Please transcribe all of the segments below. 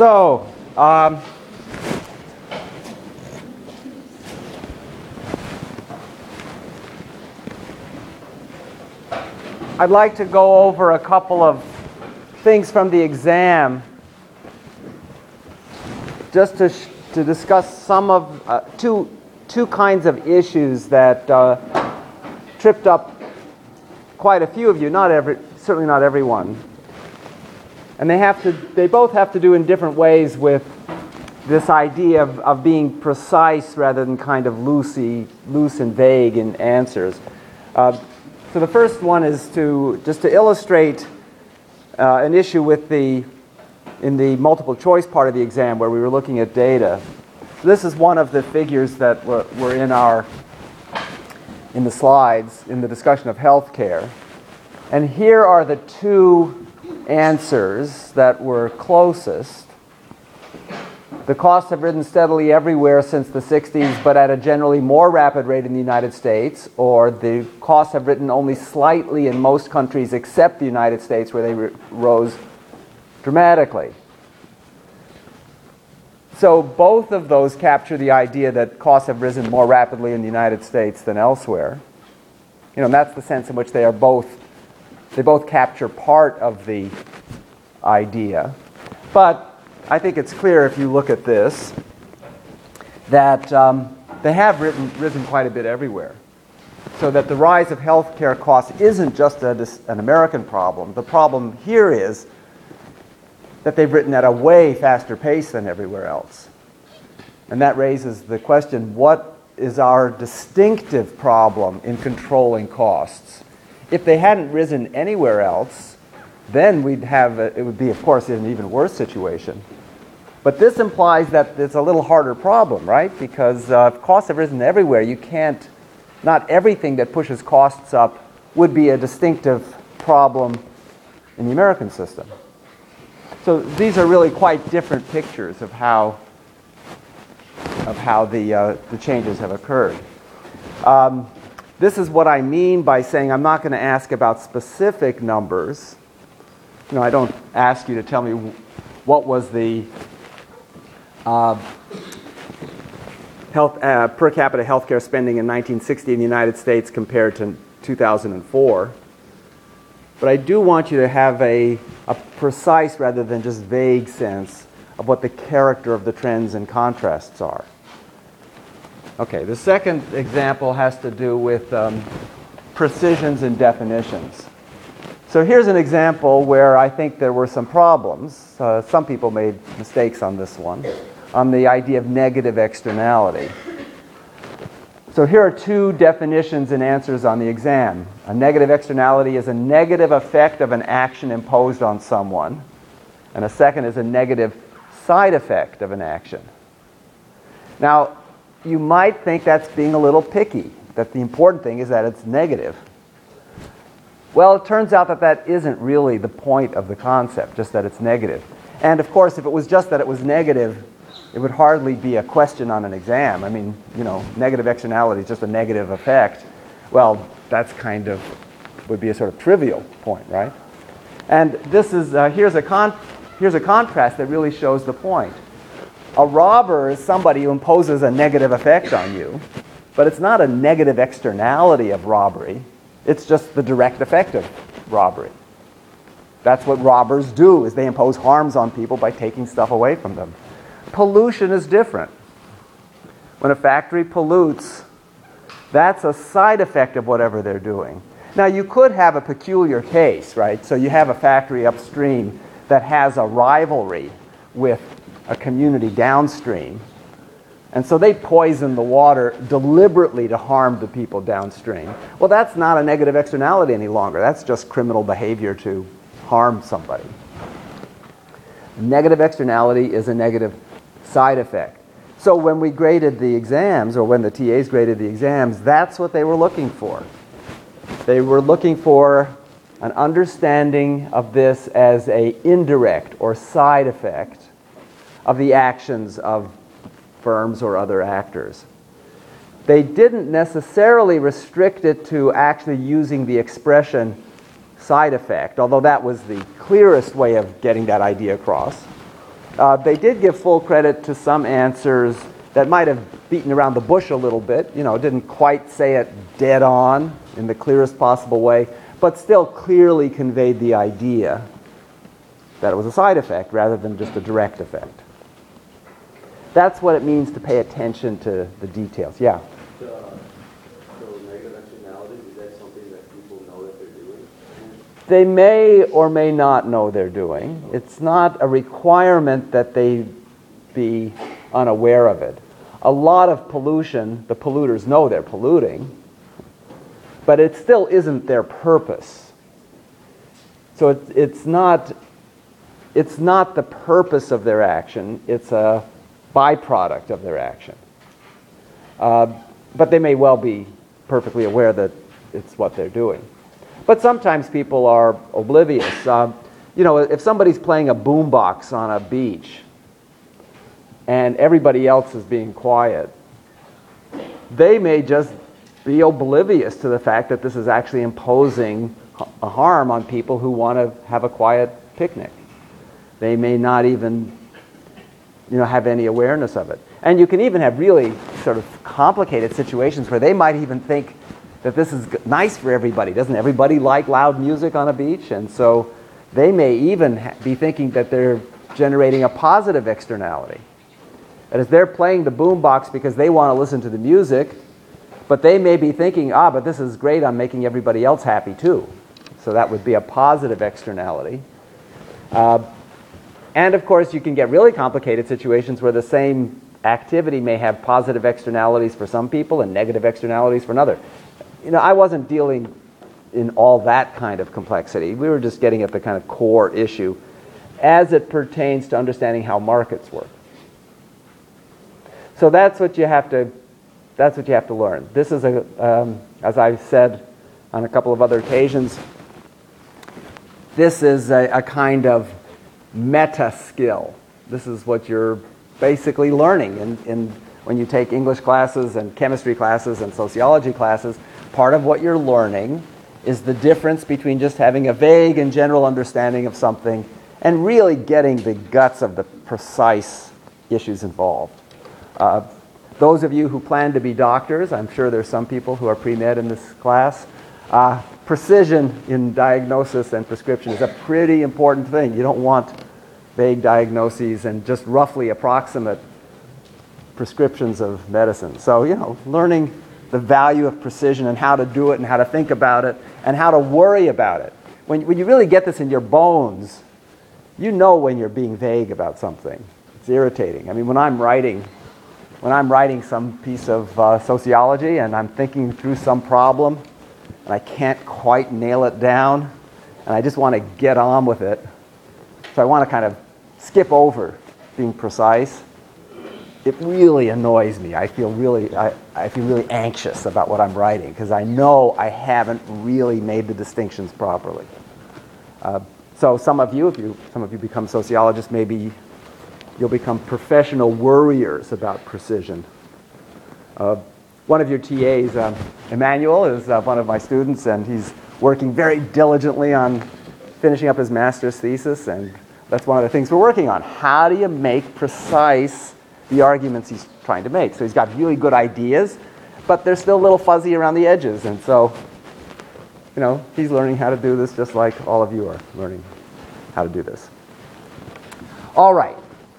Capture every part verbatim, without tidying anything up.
So, um, I'd like to go over a couple of things from the exam just to, sh to discuss some of uh, two, two kinds of issues that uh, tripped up quite a few of you, not every, certainly not everyone. And they have to, they both have to do in different ways with this idea of, of being precise rather than kind of loosey, loose and vague in answers. Uh, so the first one is to just to illustrate uh, an issue with the in the multiple choice part of the exam where we were looking at data. This is one of the figures that were, were in our in the slides in the discussion of healthcare, and here are the two answers that were closest. The costs have risen steadily everywhere since the sixties, but at a generally more rapid rate in the United States, or the costs have risen only slightly in most countries except the United States, where they rose dramatically. So both of those capture the idea that costs have risen more rapidly in the United States than elsewhere. You know, and that's the sense in which they are both They both capture part of the idea. But I think it's clear if you look at this that um, they have written, risen quite a bit everywhere. So that the rise of healthcare costs isn't just a, an American problem. The problem here is that they've written at a way faster pace than everywhere else. And that raises the question, what is our distinctive problem in controlling costs? If they hadn't risen anywhere else, then we'd have, a, it would be, of course, an even worse situation. But this implies that it's a little harder problem, right? Because uh, if costs have risen everywhere, you can't, not everything that pushes costs up would be a distinctive problem in the American system. So these are really quite different pictures of how, of how the, uh, the changes have occurred. Um, This is what I mean by saying I'm not going to ask about specific numbers. You know, I don't ask you to tell me what was the uh, health uh, per capita healthcare spending in nineteen sixty in the United States compared to two thousand four. But I do want you to have a, a precise rather than just vague sense of what the character of the trends and contrasts are. Okay, the second example has to do with um, precisions and definitions. So here's an example where I think there were some problems. Uh, some people made mistakes on this one, on the idea of negative externality. So here are two definitions and answers on the exam. A negative externality is a negative effect of an action imposed on someone, and a second is a negative side effect of an action. Now, you might think that's being a little picky, that the important thing is that it's negative. Well, it turns out that that isn't really the point of the concept, just that it's negative. And of course, if it was just that it was negative, it would hardly be a question on an exam. I mean, you know, negative externality is just a negative effect. Well, that's kind of, would be a sort of trivial point, right? And this is, uh, here's a con here's a contrast that really shows the point. A robber is somebody who imposes a negative effect on you, but it's not a negative externality of robbery. It's just the direct effect of robbery. That's what robbers do, is they impose harms on people by taking stuff away from them. Pollution is different. When a factory pollutes, that's a side effect of whatever they're doing. Now, you could have a peculiar case, right? So you have a factory upstream that has a rivalry with a community downstream, and so they poison the water deliberately to harm the people downstream. Well, that's not a negative externality any longer. That's just criminal behavior to harm somebody. Negative externality is a negative side effect. So when we graded the exams, or when the T As graded the exams, that's what they were looking for. They were looking for an understanding of this as an indirect or side effect of the actions of firms or other actors. They didn't necessarily restrict it to actually using the expression side effect, although that was the clearest way of getting that idea across. Uh, they did give full credit to some answers that might have beaten around the bush a little bit, you know, didn't quite say it dead on in the clearest possible way, but still clearly conveyed the idea that it was a side effect rather than just a direct effect. That's what it means to pay attention to the details. Yeah? So, so negative externalities, is that something that people know that they're doing? They may or may not know they're doing. It's not a requirement that they be unaware of it. A lot of pollution, the polluters know they're polluting, but it still isn't their purpose. So it's, it's not, it's not the purpose of their action, it's a byproduct of their action. Uh, but they may well be perfectly aware that it's what they're doing. But sometimes people are oblivious. Uh, you know, if somebody's playing a boombox on a beach and everybody else is being quiet, they may just be oblivious to the fact that this is actually imposing a harm on people who want to have a quiet picnic. They may not even, you know, have any awareness of it. And you can even have really sort of complicated situations where they might even think that this is nice for everybody. Doesn't everybody like loud music on a beach? And so they may even ha- be thinking that they're generating a positive externality. That is, they're playing the boombox because they want to listen to the music, but they may be thinking, ah, but this is great, I'm making everybody else happy too. So that would be a positive externality. Uh, and of course, you can get really complicated situations where the same activity may have positive externalities for some people and negative externalities for another. You know, I wasn't dealing in all that kind of complexity. We were just getting at the kind of core issue as it pertains to understanding how markets work. So that's what you have to, that's what you have to learn. This is a, um, as I've said on a couple of other occasions, this is a, a kind of meta skill. This is what you're basically learning in, in when you take English classes and chemistry classes and sociology classes. Part of what you're learning is the difference between just having a vague and general understanding of something and really getting the guts of the precise issues involved. Uh, those of you who plan to be doctors, I'm sure there's some people who are pre-med in this class, uh, precision in diagnosis and prescription is a pretty important thing. You don't want vague diagnoses and just roughly approximate prescriptions of medicine. So, you know, learning the value of precision and how to do it and how to think about it and how to worry about it. When, when you really get this in your bones, you know when you're being vague about something. It's irritating. I mean, when I'm writing, when I'm writing some piece of uh, sociology and I'm thinking through some problem and I can't quite nail it down and I just want to get on with it, so I want to kind of skip over being precise, it really annoys me. I feel really, I, I feel really anxious about what I'm writing because I know I haven't really made the distinctions properly. Uh, so some of you, if you, some of you become sociologists, maybe you'll become professional worriers about precision. Uh, one of your T As, um, Emmanuel, is uh, one of my students, and he's working very diligently on finishing up his master's thesis, and that's one of the things we're working on. How do you make precise the arguments he's trying to make? So he's got really good ideas, but they're still a little fuzzy around the edges, and so, you know, he's learning how to do this just like all of you are learning how to do this. All right.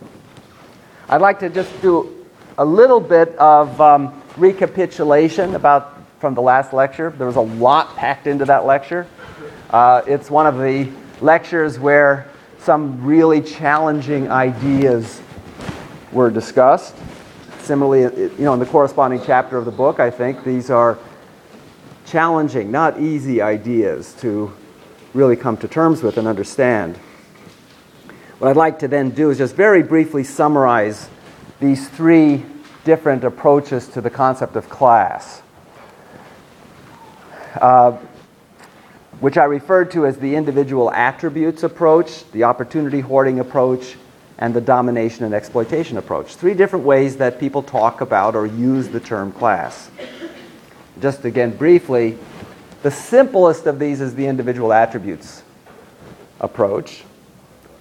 I'd like to just do a little bit of um, recapitulation about from the last lecture. There was a lot packed into that lecture. Uh, it's one of the lectures where some really challenging ideas were discussed. Similarly, you know, in the corresponding chapter of the book, I think these are challenging, not easy ideas to really come to terms with and understand. What I'd like to then do is just very briefly summarize these three different approaches to the concept of class, uh, which I referred to as the individual attributes approach, the opportunity hoarding approach, and the domination and exploitation approach. Three different ways that people talk about or use the term class. Just again, briefly, the simplest of these is the individual attributes approach.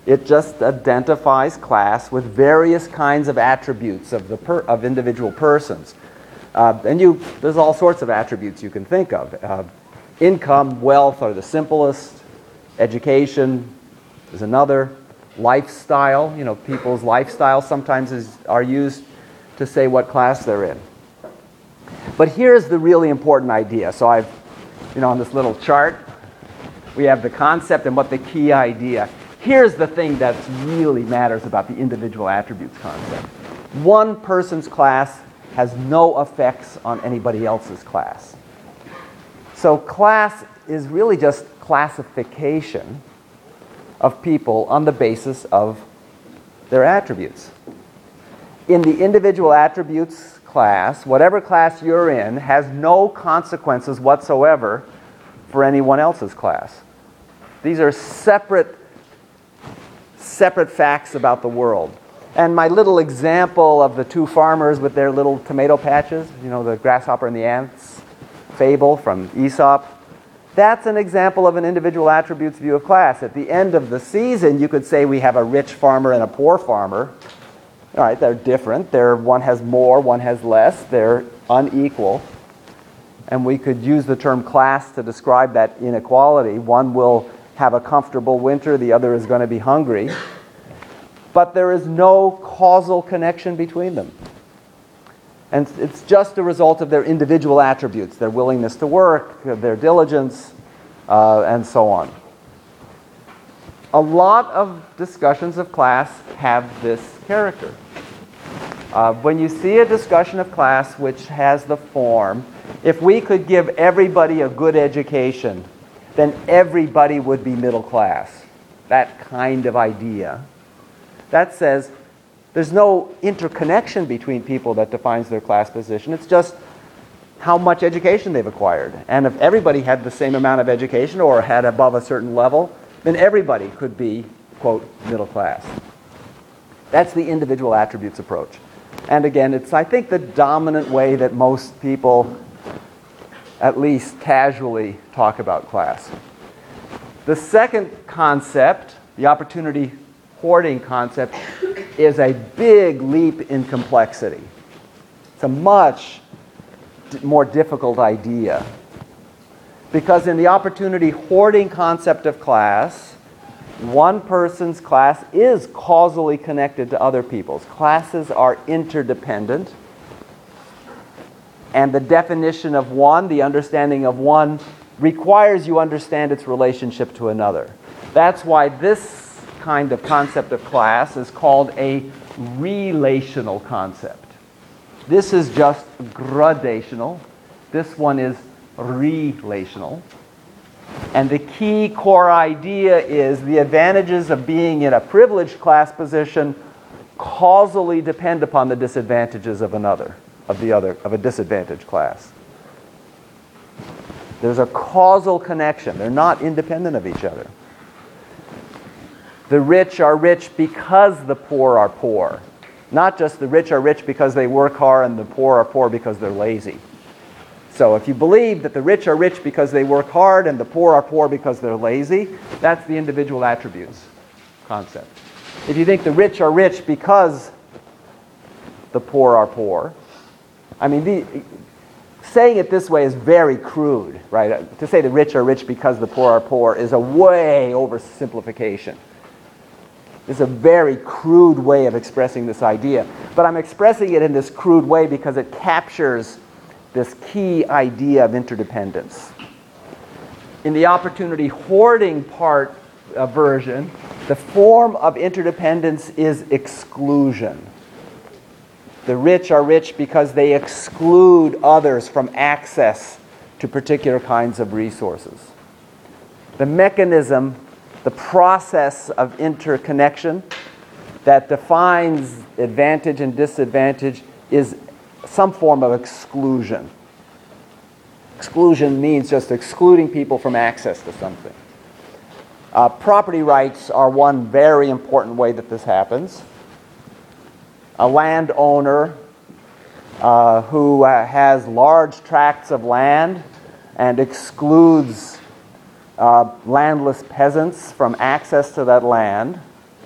It just identifies class with various kinds of attributes of, the per, of individual persons. Uh, and you, there's all sorts of attributes you can think of. Uh, income, wealth are the simplest. Education is another. Lifestyle, you know, people's lifestyle sometimes is, are used to say what class they're in. But here's the really important idea. So I've, you know, on this little chart, we have the concept and what the key idea. Here's the thing that really matters about the individual attributes concept. One person's class has no effects on anybody else's class. So class is really just classification of people on the basis of their attributes. In the individual attributes class, whatever class you're in has no consequences whatsoever for anyone else's class. These are separate, separate facts about the world. And my little example of the two farmers with their little tomato patches, you know, the grasshopper and the ants fable from Aesop, that's an example of an individual attributes view of class. At the end of the season, you could say we have a rich farmer and a poor farmer. All right, they're different. They're, one has more, one has less. They're unequal. And we could use the term class to describe that inequality. One will have a comfortable winter, the other is going to be hungry. But there is no causal connection between them. And it's just a result of their individual attributes, their willingness to work, their diligence, uh, and so on. A lot of discussions of class have this character. Uh, when you see a discussion of class which has the form, if we could give everybody a good education, then everybody would be middle class. That kind of idea. That says there's no interconnection between people that defines their class position. It's just how much education they've acquired. And if everybody had the same amount of education or had above a certain level, then everybody could be, quote, middle class. That's the individual attributes approach. And again, it's, I think, the dominant way that most people, at least casually, talk about class. The second concept, the opportunity hoarding concept, is a big leap in complexity. It's a much d- more difficult idea. Because in the opportunity hoarding concept of class, one person's class is causally connected to other people's. Classes are interdependent. And the definition of one, the understanding of one, requires you understand its relationship to another. That's why this kind of concept of class is called a relational concept. This is just gradational. This one is relational. And the key core idea is the advantages of being in a privileged class position causally depend upon the disadvantages of another, of the other, of a disadvantaged class. There's a causal connection. They're not independent of each other. The rich are rich because the poor are poor. Not just the rich are rich because they work hard and the poor are poor because they're lazy. So if you believe that the rich are rich because they work hard and the poor are poor because they're lazy, that's the individual attributes concept. If you think the rich are rich because the poor are poor, I mean, the, saying it this way is very crude, right? To say the rich are rich because the poor are poor is a way oversimplification. It's a very crude way of expressing this idea. But I'm expressing it in this crude way because it captures this key idea of interdependence. In the opportunity hoarding part uh, version, the form of interdependence is exclusion. The rich are rich because they exclude others from access to particular kinds of resources. The mechanism, the process of interconnection that defines advantage and disadvantage is some form of exclusion. Exclusion means just excluding people from access to something. Uh, property rights are one very important way that this happens. A landowner uh, who uh, has large tracts of land and excludes uh, landless peasants from access to that land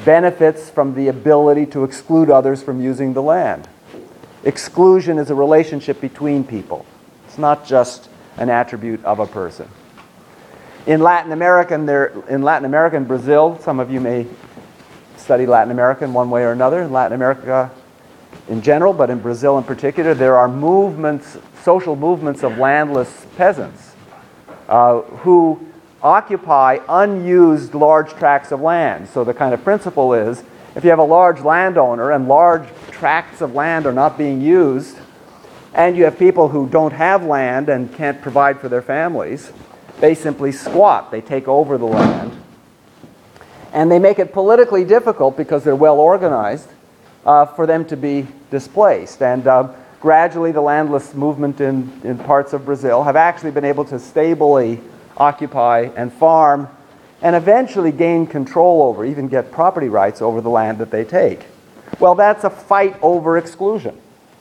benefits from the ability to exclude others from using the land. Exclusion is a relationship between people. It's not just an attribute of a person. In Latin America, there, in Latin America and Brazil, some of you may study Latin America in one way or another. In Latin America in general, but in Brazil in particular, there are movements, social movements of landless peasants uh, who occupy unused large tracts of land. So the kind of principle is, if you have a large landowner and large tracts of land are not being used, and you have people who don't have land and can't provide for their families, they simply squat. They take over the land. And they make it politically difficult, because they're well organized, uh, for them to be displaced. And uh, gradually the landless movement in, in parts of Brazil have actually been able to stably occupy and farm and eventually gain control over, even get property rights over the land that they take. Well, that's a fight over exclusion.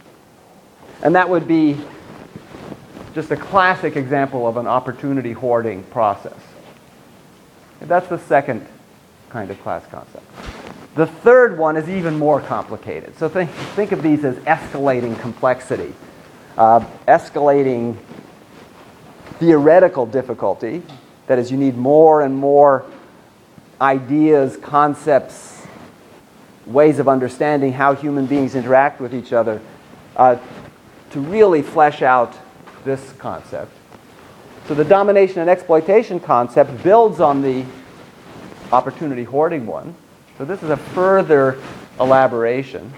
And that would be just a classic example of an opportunity hoarding process. That's the second kind of class concept. The third one is even more complicated. So think, think of these as escalating complexity, uh, escalating theoretical difficulty. That is, you need more and more ideas, concepts, ways of understanding how human beings interact with each other uh, to really flesh out this concept. So the domination and exploitation concept builds on the opportunity hoarding one. So this is a further elaboration.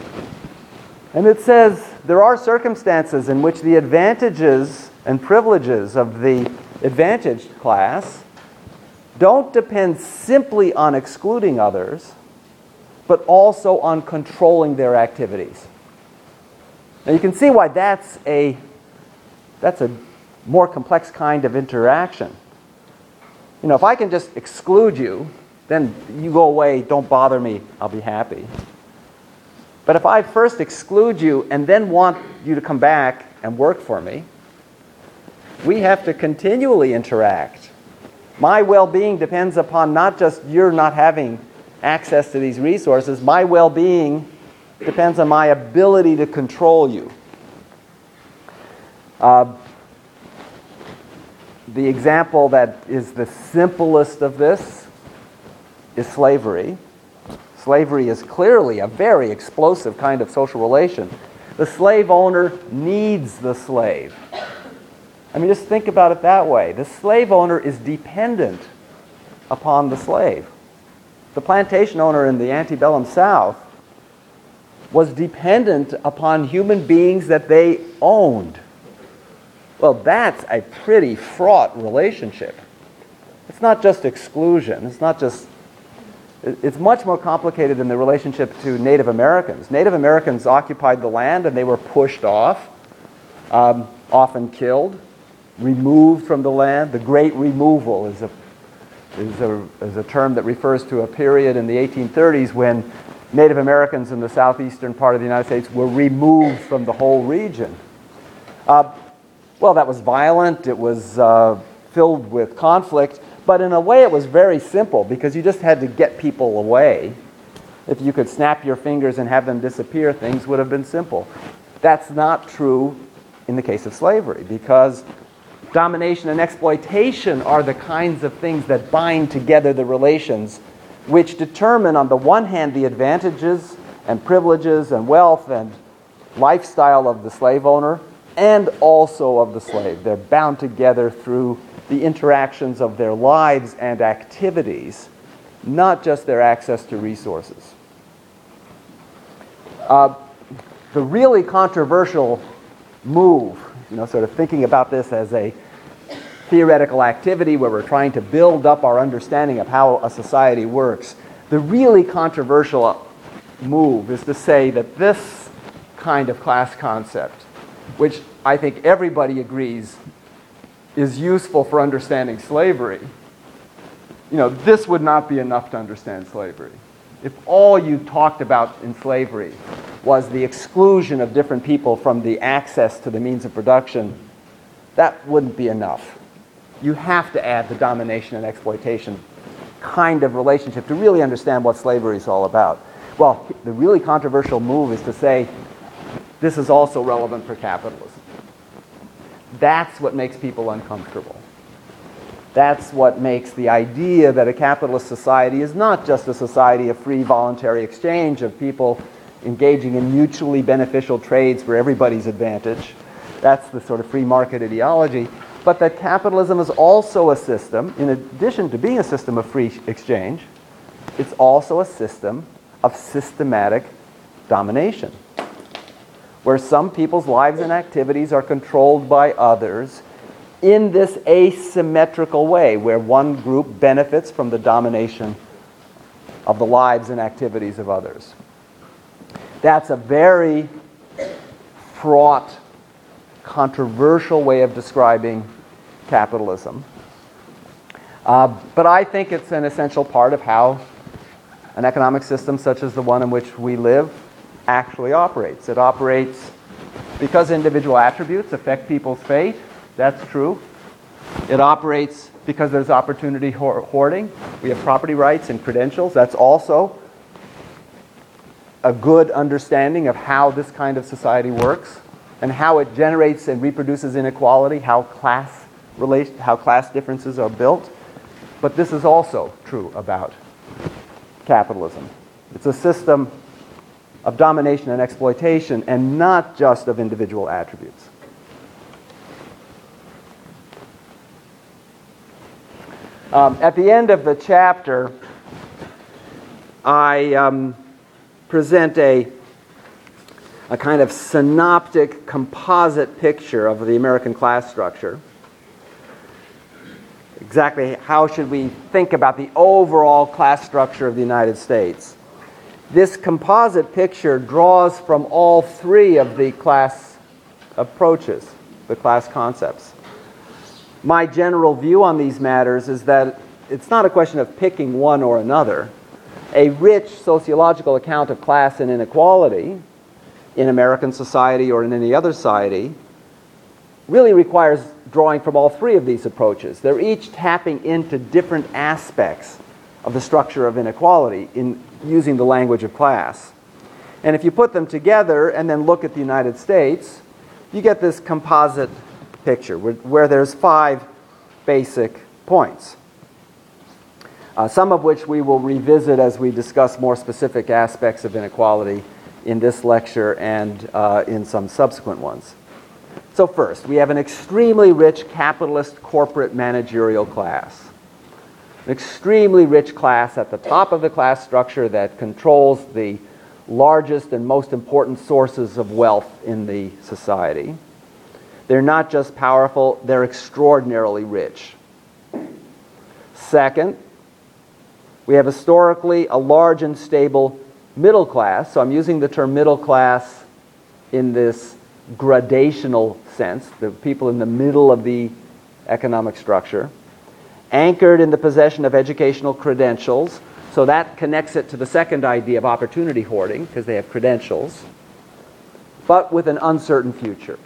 And it says there are circumstances in which the advantages and privileges of the advantaged class don't depend simply on excluding others, but also on controlling their activities. Now you can see why that's a that's a more complex kind of interaction. You know, if I can just exclude you, then you go away, don't bother me, I'll be happy. But if I first exclude you and then want you to come back and work for me, we have to continually interact. My well-being depends upon not just your not having access to these resources. My well-being depends on my ability to control you. Uh, the example that is the simplest of this is slavery. Slavery is clearly a very explosive kind of social relation. The slave owner needs the slave. I mean, just think about it that way. The slave owner is dependent upon the slave. The plantation owner in the antebellum South was dependent upon human beings that they owned. Well, that's a pretty fraught relationship. It's not just exclusion. It's not just... It's much more complicated than the relationship to Native Americans. Native Americans occupied the land and they were pushed off, um, often killed, removed from the land. The Great Removal is a, is, a, is a term that refers to a period in the eighteen thirties when Native Americans in the southeastern part of the United States were removed from the whole region. Uh, well, that was violent. It was uh, filled with conflict. But in a way it was very simple, because you just had to get people away. If you could snap your fingers and have them disappear, things would have been simple. That's not true in the case of slavery, because domination and exploitation are the kinds of things that bind together the relations, which determine, on the one hand, the advantages and privileges and wealth and lifestyle of the slave owner, and also of the slave. They're bound together through the interactions of their lives and activities, not just their access to resources. Uh, the really controversial move, you know, sort of thinking about this as a theoretical activity where we're trying to build up our understanding of how a society works, the really controversial move is to say that this kind of class concept, which I think everybody agrees is useful for understanding slavery, you know, this would not be enough to understand slavery. If all you talked about in slavery was the exclusion of different people from the access to the means of production, that wouldn't be enough. You have to add the domination and exploitation kind of relationship to really understand what slavery is all about. Well, the really controversial move is to say this is also relevant for capitalism. That's what makes people uncomfortable. That's what makes the idea that a capitalist society is not just a society of free voluntary exchange of people engaging in mutually beneficial trades for everybody's advantage. That's the sort of free market ideology. But that capitalism is also a system, in addition to being a system of free exchange, it's also a system of systematic domination, where some people's lives and activities are controlled by others in this asymmetrical way, where one group benefits from the domination of the lives and activities of others. That's a very fraught, controversial way of describing capitalism. Uh, but I think it's an essential part of how an economic system such as the one in which we live actually operates. It operates because individual attributes affect people's fate. That's true. It operates because there's opportunity hoarding. We have property rights and credentials. That's also a good understanding of how this kind of society works and how it generates and reproduces inequality, how class relation, how class differences are built. But this is also true about capitalism. It's a system of domination and exploitation, and not just of individual attributes. Um, at the end of the chapter, I um, present a, a kind of synoptic composite picture of the American class structure. Exactly how should we think about the overall class structure of the United States? This composite picture draws from all three of the class approaches, the class concepts. My general view on these matters is that it's not a question of picking one or another. A rich sociological account of class and inequality in American society or in any other society really requires drawing from all three of these approaches. They're each tapping into different aspects of the structure of inequality in using the language of class. And if you put them together and then look at the United States, you get this composite picture where, where there's five basic points, uh, some of which we will revisit as we discuss more specific aspects of inequality in this lecture and uh, in some subsequent ones. So first, we have an extremely rich capitalist corporate managerial class. An extremely rich class at the top of the class structure that controls the largest and most important sources of wealth in the society. They're not just powerful, they're extraordinarily rich. Second, we have historically a large and stable middle class. So I'm using the term middle class in this gradational sense, the people in the middle of the economic structure, anchored in the possession of educational credentials. So that connects it to the second idea of opportunity hoarding, because they have credentials, but with an uncertain future.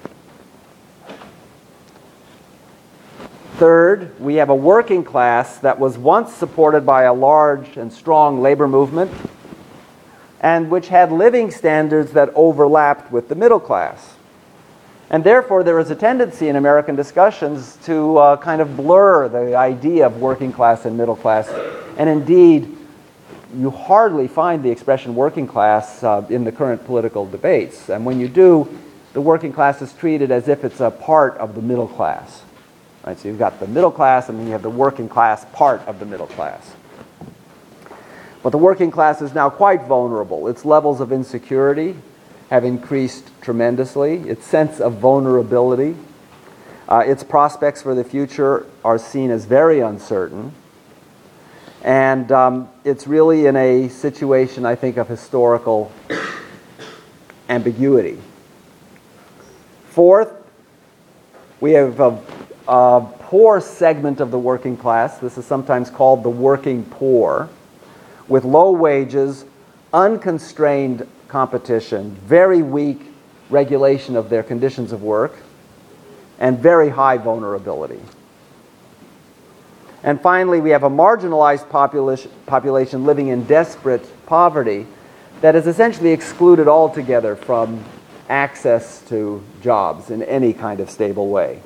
Third, we have a working class that was once supported by a large and strong labor movement, and which had living standards that overlapped with the middle class. And therefore, there is a tendency in American discussions to uh, kind of blur the idea of working class and middle class. And indeed, you hardly find the expression working class uh, in the current political debates. And when you do, the working class is treated as if it's a part of the middle class. Right? So you've got the middle class, and then you have the working class part of the middle class. But the working class is now quite vulnerable. Its levels of insecurity have increased tremendously. Its sense of vulnerability, uh, its prospects for the future are seen as very uncertain. And um, it's really in a situation, I think, of historical ambiguity. Fourth, we have a, a poor segment of the working class. This is sometimes called the working poor, with low wages, unconstrained competition, very weak regulation of their conditions of work, and very high vulnerability. And finally, we have a marginalized population, population living in desperate poverty that is essentially excluded altogether from access to jobs in any kind of stable way.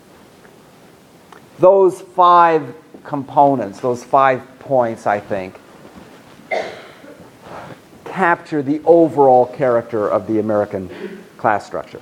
Those five components, those five points, I think, capture the overall character of the American class structure.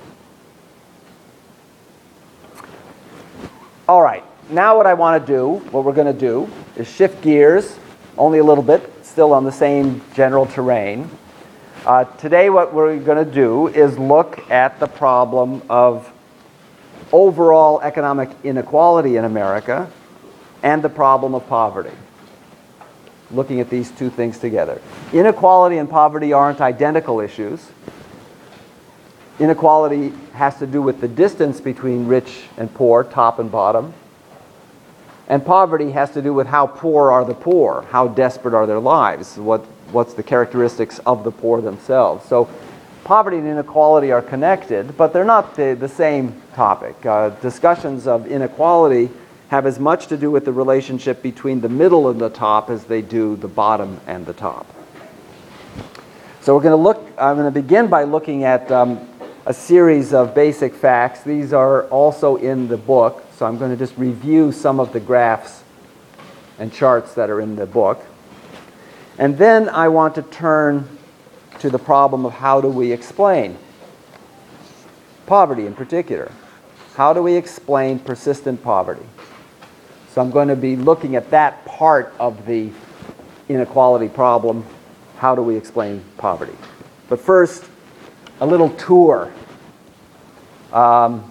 All right, now what I want to do, what we're going to do, is shift gears only a little bit, still on the same general terrain. Uh, today what we're going to do is look at the problem of overall economic inequality in America and the problem of poverty. Looking at these two things together. Inequality and poverty aren't identical issues. Inequality has to do with the distance between rich and poor, top and bottom. And poverty has to do with how poor are the poor, how desperate are their lives, what, what's the characteristics of the poor themselves. So poverty and inequality are connected, but they're not the, the same topic. Uh, discussions of inequality have as much to do with the relationship between the middle and the top as they do the bottom and the top. So we're going to look, I'm going to begin by looking at um, a series of basic facts. These are also in the book, so I'm going to just review some of the graphs and charts that are in the book. And then I want to turn to the problem of how do we explain poverty in particular. How do we explain persistent poverty? So I'm going to be looking at that part of the inequality problem. How do we explain poverty? But first, a little tour. Um,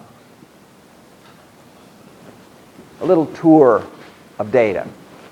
a little tour of data.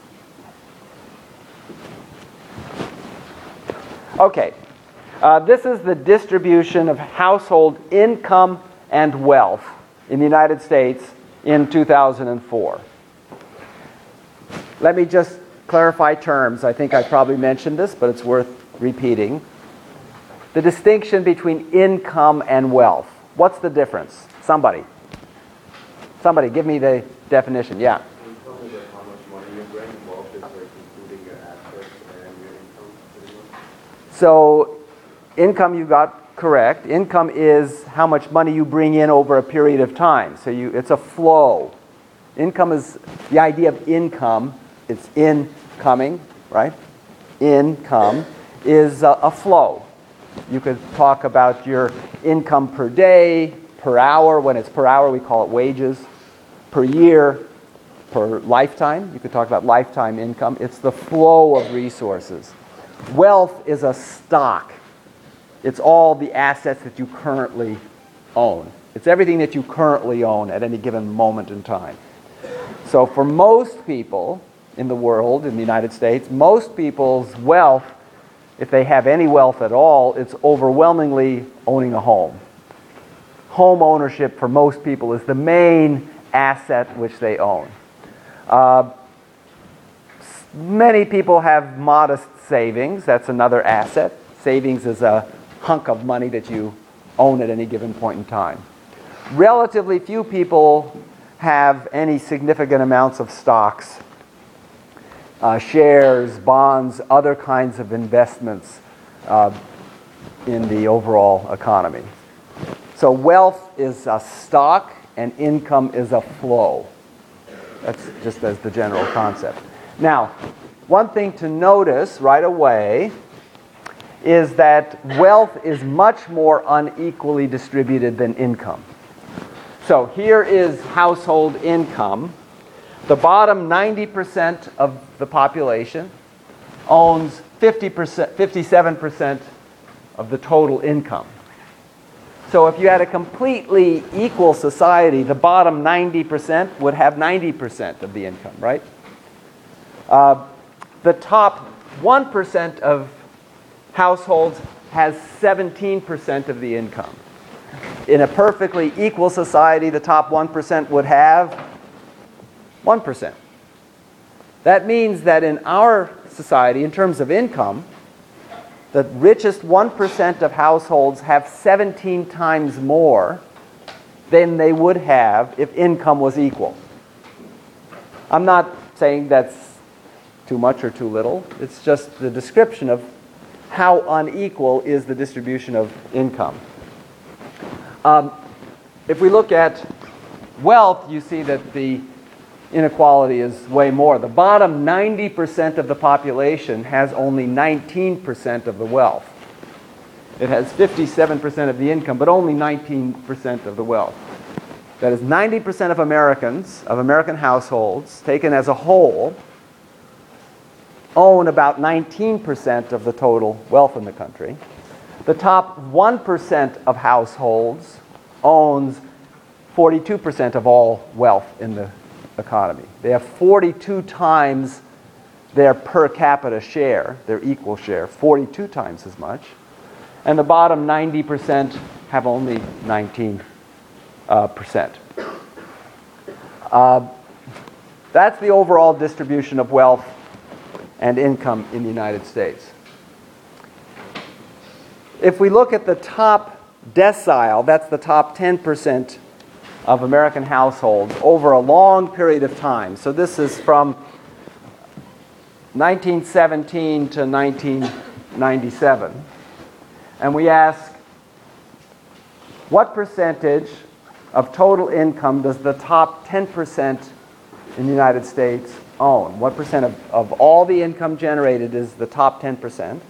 Okay, uh, this is the distribution of household income and wealth in the United States in two thousand four. Let me just clarify terms. I think I probably mentioned this, but it's worth repeating. The distinction between income and wealth. What's the difference? Somebody. Somebody, give me the definition. Yeah. Income is like how much money you bring. Wealth is like including your assets and your income, pretty much. So, income you got correct. Income is how much money you bring in over a period of time. So you, it's a flow. Income is the idea of income. It's incoming, right? Income is a, a flow. You could talk about your income per day, per hour. When it's per hour, we call it wages. Per year, per lifetime. You could talk about lifetime income. It's the flow of resources. Wealth is a stock. It's all the assets that you currently own. It's everything that you currently own at any given moment in time. So for most people in the world, in the United States, most people's wealth, if they have any wealth at all, it's overwhelmingly owning a home. Home ownership for most people is the main asset which they own. Uh, many people have modest savings. That's another asset. Savings is a hunk of money that you own at any given point in time. Relatively few people have any significant amounts of stocks, uh, shares, bonds, other kinds of investments uh, in the overall economy. So wealth is a stock and income is a flow. That's just as the general concept. Now, one thing to notice right away is that wealth is much more unequally distributed than income. So here is household income. The bottom ninety percent of the population owns fifty percent, fifty-seven percent of the total income. So if you had a completely equal society, the bottom ninety percent would have ninety percent of the income, right? Uh, the top one percent of households has seventeen percent of the income. In a perfectly equal society, the top one percent would have one percent. That means that in our society, in terms of income, the richest one percent of households have seventeen times more than they would have if income was equal. I'm not saying that's too much or too little. It's just the description of how unequal is the distribution of income. Um, if we look at wealth, you see that the inequality is way more. The bottom ninety percent of the population has only nineteen percent of the wealth. It has fifty-seven percent of the income, but only nineteen percent of the wealth. That is, ninety percent of Americans, of American households, taken as a whole, own about nineteen percent of the total wealth in the country. The top one percent of households owns forty-two percent of all wealth in the economy. They have forty-two times their per capita share, their equal share, forty-two times as much. And the bottom ninety percent have only nineteen percent. Uh, that's the overall distribution of wealth and income in the United States. If we look at the top decile, that's the top ten percent of American households over a long period of time. So this is from nineteen seventeen to nineteen ninety-seven. And we ask, what percentage of total income does the top ten percent in the United States own? What percent of, of all the income generated is the top ten percent?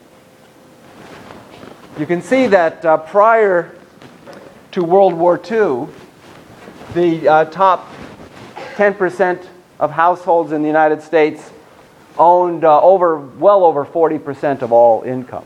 You can see that uh, prior to World War Two, the uh, top ten percent of households in the United States owned uh, over, well over forty percent of all income.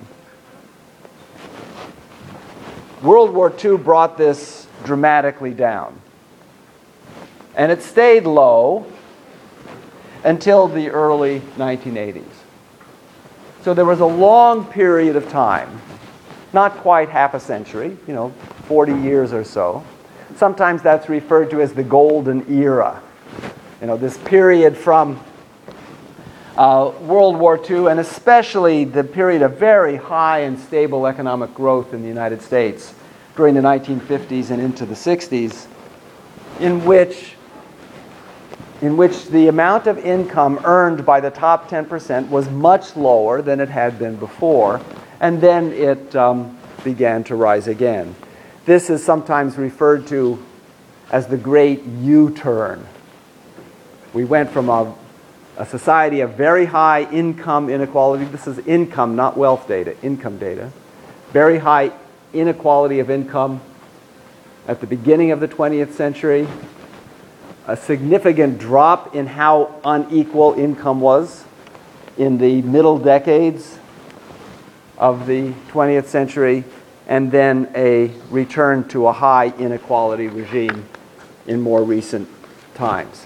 World War Two brought this dramatically down. And it stayed low until the early nineteen eighties. So there was a long period of time, not quite half a century, you know, forty years or so. Sometimes that's referred to as the golden era. You know, this period from uh, World War Two, and especially the period of very high and stable economic growth in the United States during the nineteen fifties and into the sixties, in which, in which the amount of income earned by the top ten percent was much lower than it had been before, and then it um, began to rise again. This is sometimes referred to as the great U-turn. We went from a, a society of very high income inequality. This is income, not wealth data, income data. Very high inequality of income at the beginning of the twentieth century. A significant drop in how unequal income was in the middle decades of the twentieth century, and then a return to a high inequality regime in more recent times.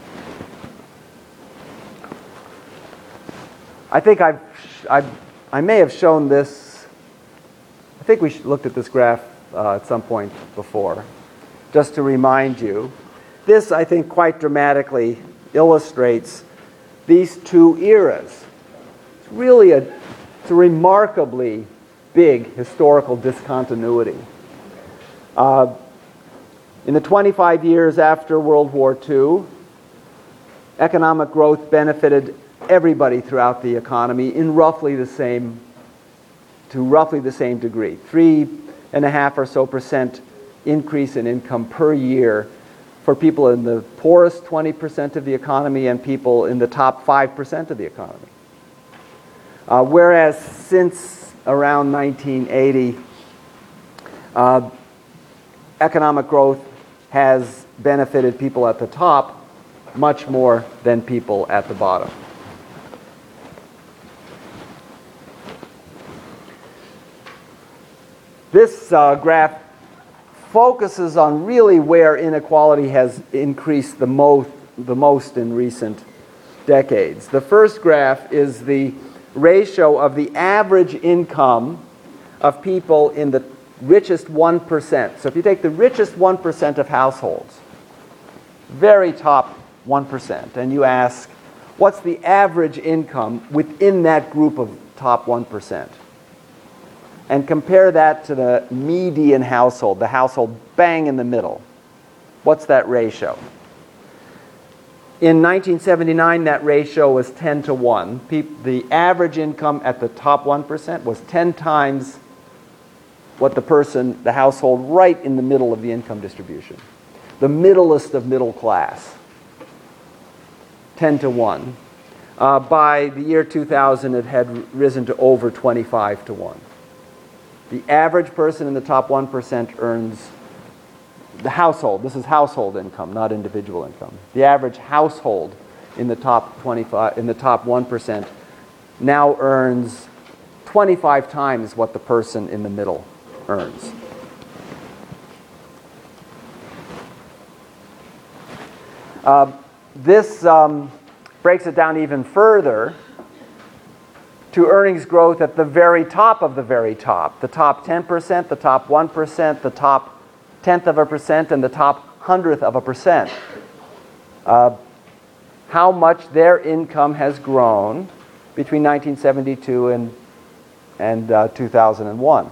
I think I've, I've, I may have shown this, I think we looked at this graph uh, at some point before, just to remind you. This, I think, quite dramatically illustrates these two eras. It's really a, it's a remarkably big historical discontinuity. Uh, in the twenty-five years after World War Two, economic growth benefited everybody throughout the economy in roughly the same, to roughly the same degree. Three and a half or so percent increase in income per year for people in the poorest twenty percent of the economy and people in the top five percent of the economy. Uh, whereas since around nineteen eighty, uh, economic growth has benefited people at the top much more than people at the bottom. This uh, graph focuses on really where inequality has increased the most, the most in recent decades. The first graph is the ratio of the average income of people in the richest one percent. So if you take the richest one percent of households, very top one percent, and you ask, what's the average income within that group of top one percent? And compare that to the median household, the household bang in the middle. What's that ratio? In nineteen seventy-nine, that ratio was ten to one. Peop- the average income at the top one percent was ten times what the person, the household right in the middle of the income distribution. The middlest of middle class. ten to one. Uh, by the year two thousand, it had risen to over twenty-five to one. The average person in the top one percent earns, the household, this is household income, not individual income. The average household in the top twenty-five, in the top one percent now earns twenty-five times what the person in the middle earns. Uh, this um, breaks it down even further to earnings growth at the very top of the very top. The top ten percent, the top one percent, the top tenth of a percent, and the top hundredth of a percent. Uh, how much their income has grown between nineteen seventy-two and, and uh, two thousand one.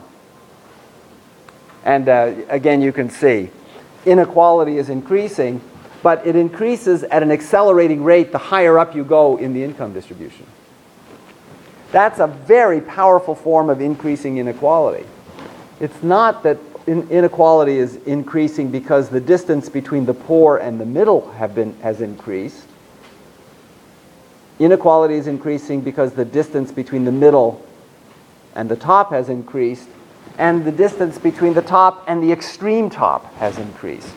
And uh, again, you can see inequality is increasing, but it increases at an accelerating rate the higher up you go in the income distribution. That's a very powerful form of increasing inequality. It's not that in inequality is increasing because the distance between the poor and the middle have been, has increased. Inequality is increasing because the distance between the middle and the top has increased, and the distance between the top and the extreme top has increased.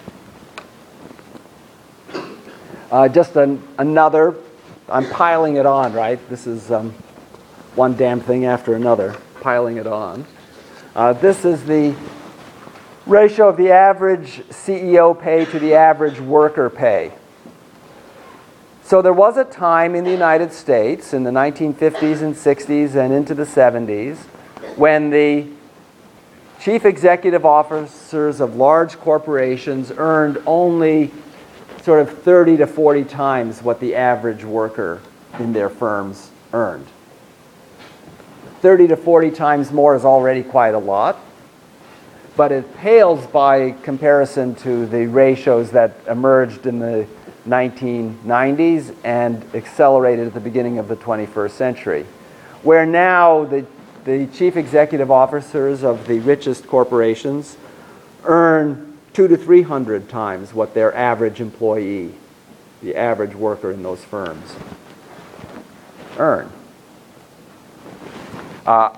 Uh, just an, another, I'm piling it on, right? This is um, one damn thing after another, piling it on. Uh, this is the ratio of the average C E O pay to the average worker pay. So there was a time in the United States in the nineteen fifties and sixties and into the seventies when the chief executive officers of large corporations earned only sort of thirty to forty times what the average worker in their firms earned. thirty to forty times more is already quite a lot, but it pales by comparison to the ratios that emerged in the nineteen nineties and accelerated at the beginning of the twenty-first century, where now the, the chief executive officers of the richest corporations earn two to three hundred times what their average employee, the average worker in those firms, earn. Uh,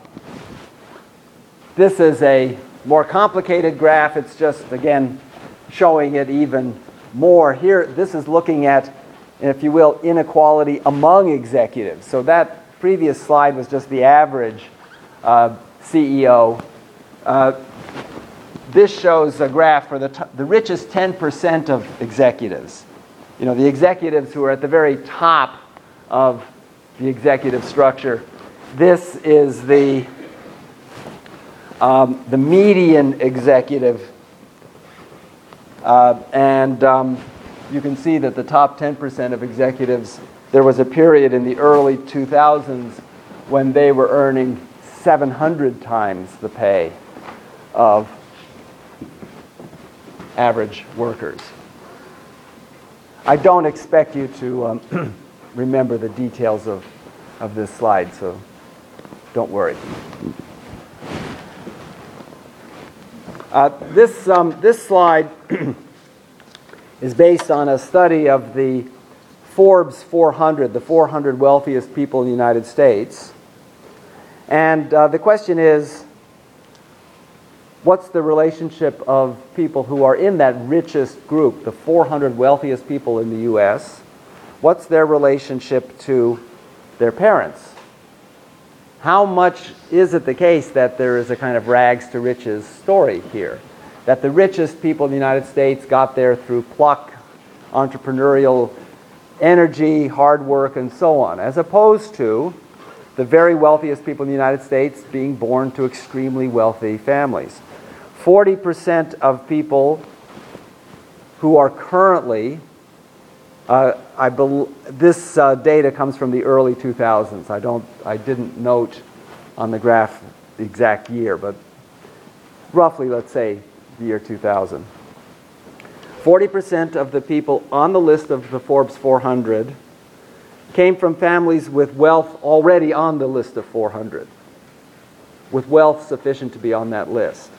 this is a more complicated graph. It's just, again, showing it even more. Here, this is looking at, if you will, inequality among executives. So that previous slide was just the average uh, C E O. Uh, this shows a graph for the, t- the richest ten percent of executives. You know, the executives who are at the very top of the executive structure. This is the, um, the median executive. Uh, and um, you can see that the top ten percent of executives, there was a period in the early two thousands when they were earning seven hundred times the pay of average workers. I don't expect you to um, remember the details of, of this slide, so don't worry. Uh, this, um, this slide is based on a study of the Forbes four hundred, the four hundred wealthiest people in the United States. And uh, the question is, what's the relationship of people who are in that richest group, the four hundred wealthiest people in the U S? What's their relationship to their parents? How much is it the case that there is a kind of rags to riches story here? That the richest people in the United States got there through pluck, entrepreneurial energy, hard work, and so on, as opposed to the very wealthiest people in the United States being born to extremely wealthy families. forty percent of people who are currently, uh, I bel- this uh, data comes from the early two thousands. I don't, I didn't note on the graph the exact year, but roughly, let's say, the year two thousand. forty percent of the people on the list of the Forbes four hundred came from families with wealth already on the list of four hundred, with wealth sufficient to be on that list.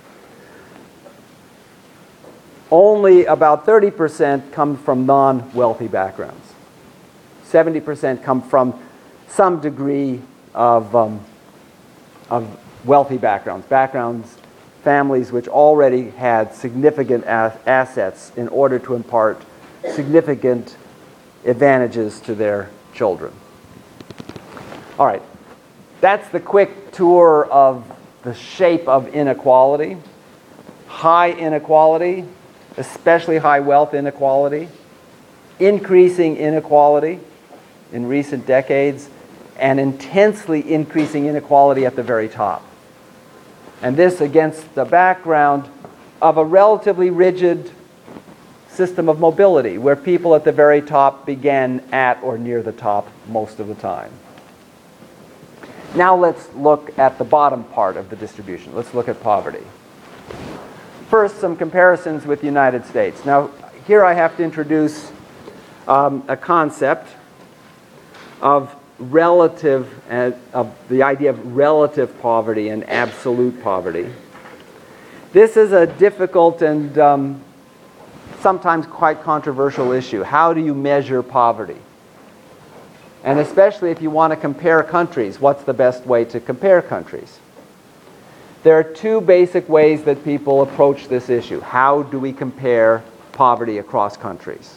Only about thirty percent come from non-wealthy backgrounds. seventy percent come from some degree of, um, of wealthy backgrounds, backgrounds, families which already had significant as assets in order to impart significant advantages to their children. All right, that's the quick tour of the shape of inequality. High inequality, especially high wealth inequality, increasing inequality in recent decades, and intensely increasing inequality at the very top. And this against the background of a relatively rigid system of mobility, where people at the very top began at or near the top most of the time. Now let's look at the bottom part of the distribution. Let's look at poverty. First, some comparisons with the United States. Now, here I have to introduce um, a concept of relative, uh, of the idea of relative poverty and absolute poverty. This is a difficult and um, sometimes quite controversial issue. How do you measure poverty? And especially if you want to compare countries, what's the best way to compare countries? There are two basic ways that people approach this issue. How do we compare poverty across countries?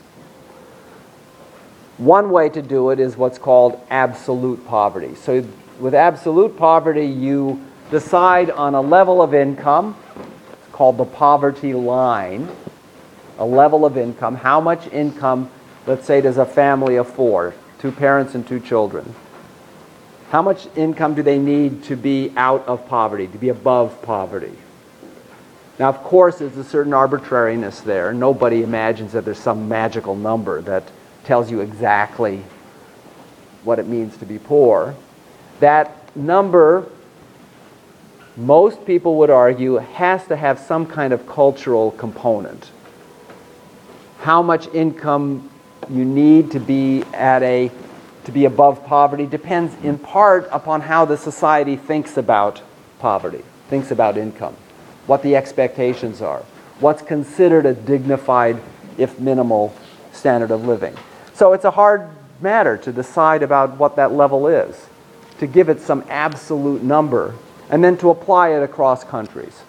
One way to do it is what's called absolute poverty. So with absolute poverty, you decide on a level of income, it's called the poverty line, a level of income, how much income, let's say there's a family of four, two parents and two children. How much income do they need to be out of poverty, to be above poverty? Now, of course, there's a certain arbitrariness there. Nobody imagines that there's some magical number that tells you exactly what it means to be poor. That number, most people would argue, has to have some kind of cultural component. How much income you need to be at a to be above poverty depends in part upon how the society thinks about poverty, thinks about income, what the expectations are, what's considered a dignified, if minimal, standard of living. So it's a hard matter to decide about what that level is, to give it some absolute number, and then to apply it across countries.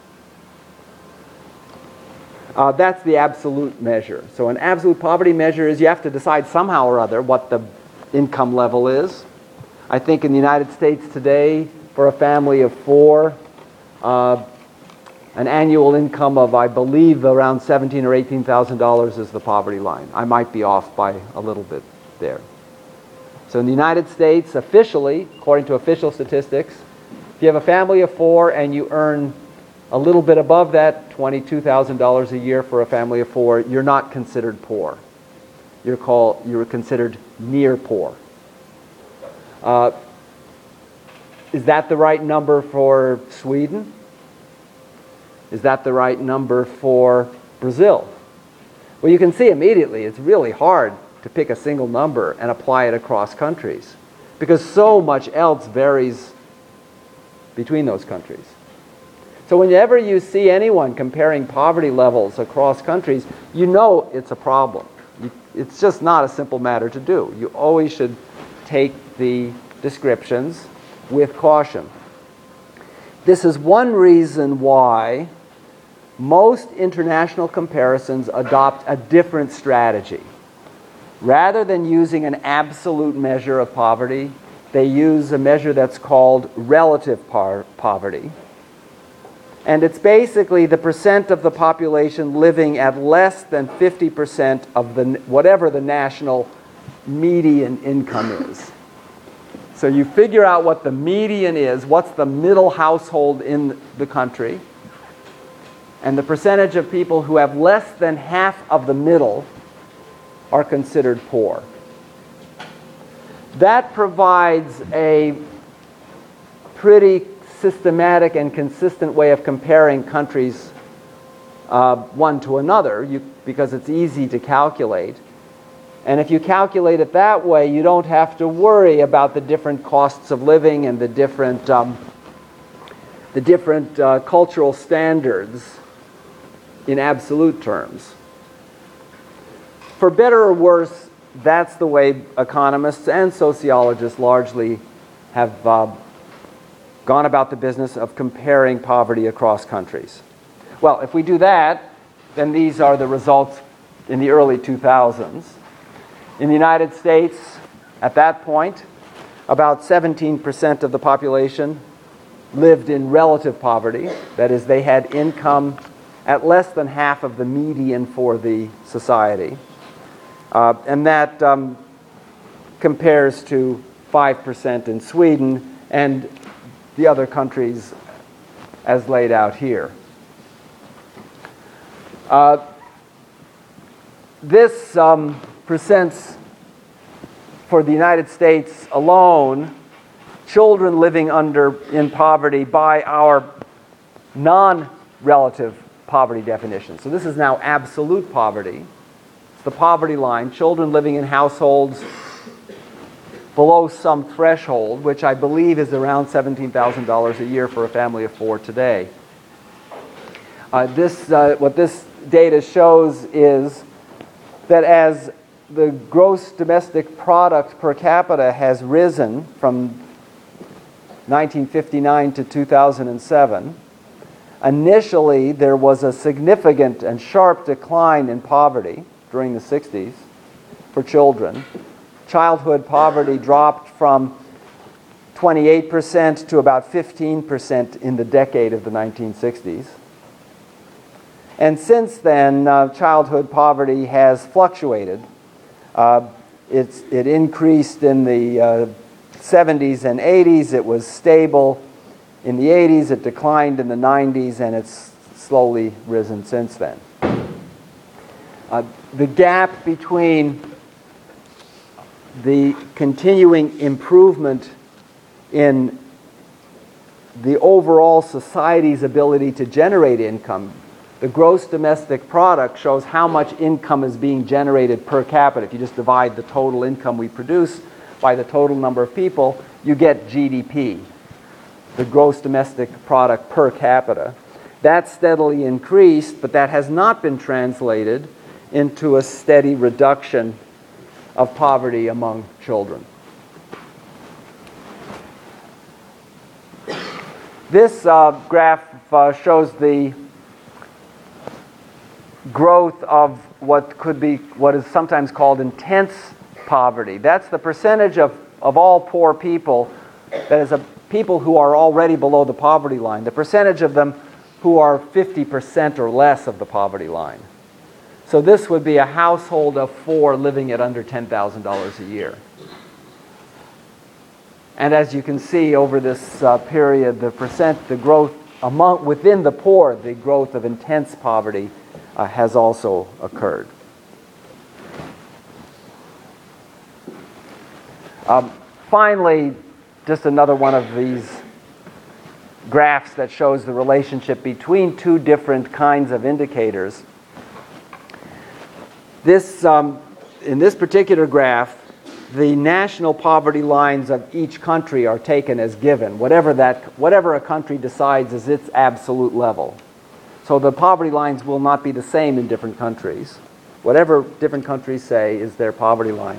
Uh, that's the absolute measure. So an absolute poverty measure is you have to decide somehow or other what the income level is. I think in the United States today, for a family of four, uh, an annual income of, I believe, around seventeen thousand or eighteen thousand dollars is the poverty line. I might be off by a little bit there. So in the United States, officially, according to official statistics, if you have a family of four and you earn a little bit above that, twenty-two thousand dollars a year for a family of four, you're not considered poor. You're called, you're considered near poor. Uh, is that the right number for Sweden? Is that the right number for Brazil? Well, you can see immediately it's really hard to pick a single number and apply it across countries, because so much else varies between those countries. So whenever you see anyone comparing poverty levels across countries, you know it's a problem. You, it's just not a simple matter to do. You always should take the descriptions with caution. This is one reason why most international comparisons adopt a different strategy. Rather than using an absolute measure of poverty, they use a measure that's called relative par- poverty. And it's basically the percent of the population living at less than fifty percent of the whatever the national median income is. So you figure out what the median is, what's the middle household in the country, and the percentage of people who have less than half of the middle are considered poor. That provides a pretty systematic and consistent way of comparing countries uh, one to another you, because it's easy to calculate. And if you calculate it that way, you don't have to worry about the different costs of living and the different, um, the different uh, cultural standards in absolute terms. For better or worse, that's the way economists and sociologists largely have uh, gone about the business of comparing poverty across countries. Well, if we do that, then these are the results in the early two thousands. In the United States, at that point, about seventeen percent of the population lived in relative poverty. That is, they had income at less than half of the median for the society. Uh, and that um, compares to five percent in Sweden and the other countries as laid out here. Uh, this um, presents, for the United States alone, children living under in poverty by our non-relative poverty definition. So this is now absolute poverty. It's the poverty line, children living in households below some threshold, which I believe is around seventeen thousand dollars a year for a family of four today. Uh, this, uh, what this data shows is that as the gross domestic product per capita has risen from nineteen fifty-nine to two thousand seven, initially there was a significant and sharp decline in poverty during the sixties for children. Childhood poverty dropped from twenty-eight percent to about fifteen percent in the decade of the nineteen sixties. And since then, uh, childhood poverty has fluctuated. Uh, it's, it increased in the uh, seventies and eighties. It was stable in the eighties. It declined in the nineties, and it's slowly risen since then. Uh, the gap between the continuing improvement in the overall society's ability to generate income, the gross domestic product shows how much income is being generated per capita. If you just divide the total income we produce by the total number of people, you get G D P, the gross domestic product per capita. That steadily increased, but that has not been translated into a steady reduction of poverty among children. This uh, graph uh, shows the growth of what could be, what is sometimes called intense poverty. That's the percentage of, of all poor people, that is, a, people who are already below the poverty line, the percentage of them who are fifty percent or less of the poverty line. So this would be a household of four living at under ten thousand dollars a year. And as you can see over this uh, period, the percent, the growth among, within the poor, the growth of intense poverty uh, has also occurred. Um, finally, just another one of these graphs that shows the relationship between two different kinds of indicators. This, um, in this particular graph, the national poverty lines of each country are taken as given, whatever, that, whatever a country decides is its absolute level. So the poverty lines will not be the same in different countries. Whatever different countries say is their poverty line.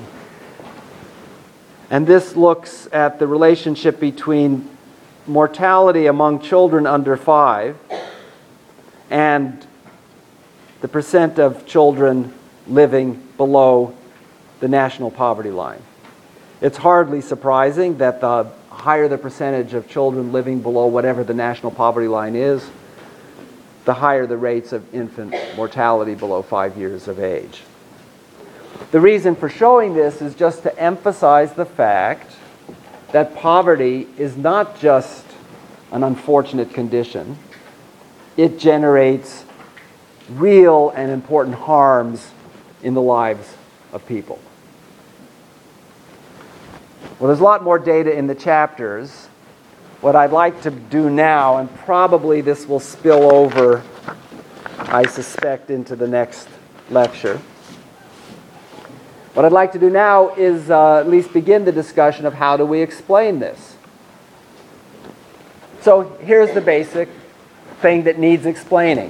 And this looks at the relationship between mortality among children under five and the percent of children living below the national poverty line. It's hardly surprising that the higher the percentage of children living below whatever the national poverty line is, the higher the rates of infant mortality below five years of age. The reason for showing this is just to emphasize the fact that poverty is not just an unfortunate condition. It generates real and important harms in the lives of people. Well, there's a lot more data in the chapters. What I'd like to do now, and probably this will spill over I suspect, into the next lecture. What I'd like to do now is uh, at least begin the discussion of how do we explain this. So here's the basic thing that needs explaining.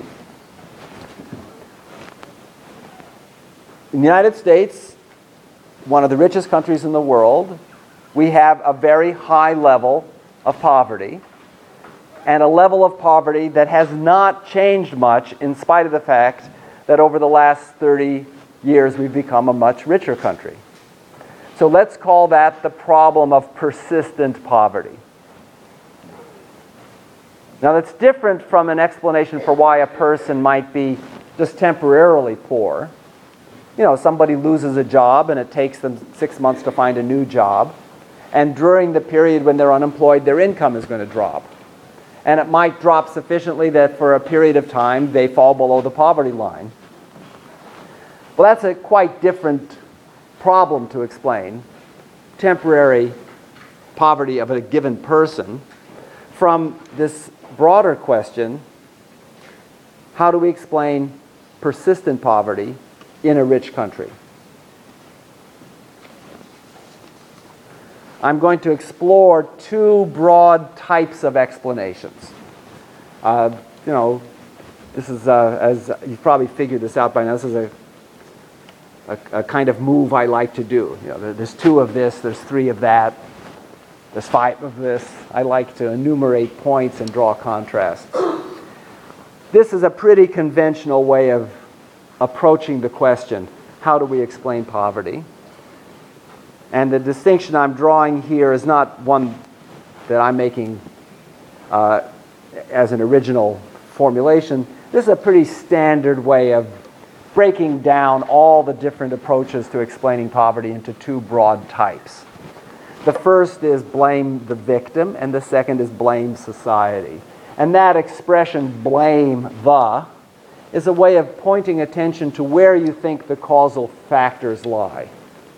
In the United States, one of the richest countries in the world, we have a very high level of poverty, and a level of poverty that has not changed much in spite of the fact that over the last thirty years we've become a much richer country. So let's call that the problem of persistent poverty. Now that's different from an explanation for why a person might be just temporarily poor. You know, somebody loses a job and it takes them six months to find a new job. And during the period when they're unemployed, their income is going to drop. And it might drop sufficiently that for a period of time they fall below the poverty line. Well, that's a quite different problem to explain, temporary poverty of a given person, from this broader question, how do we explain persistent poverty in a rich country? I'm going to explore two broad types of explanations. Uh, you know, this is, uh, as you've probably figured this out by now, this is a A, a kind of move I like to do. You know, there, there's two of this, there's three of that, there's five of this. I like to enumerate points and draw contrasts. This is a pretty conventional way of approaching the question, how do we explain poverty? And the distinction I'm drawing here is not one that I'm making uh, as an original formulation. This is a pretty standard way of breaking down all the different approaches to explaining poverty into two broad types. The first is blame the victim, and the second is blame society. And that expression, blame the, is a way of pointing attention to where you think the causal factors lie.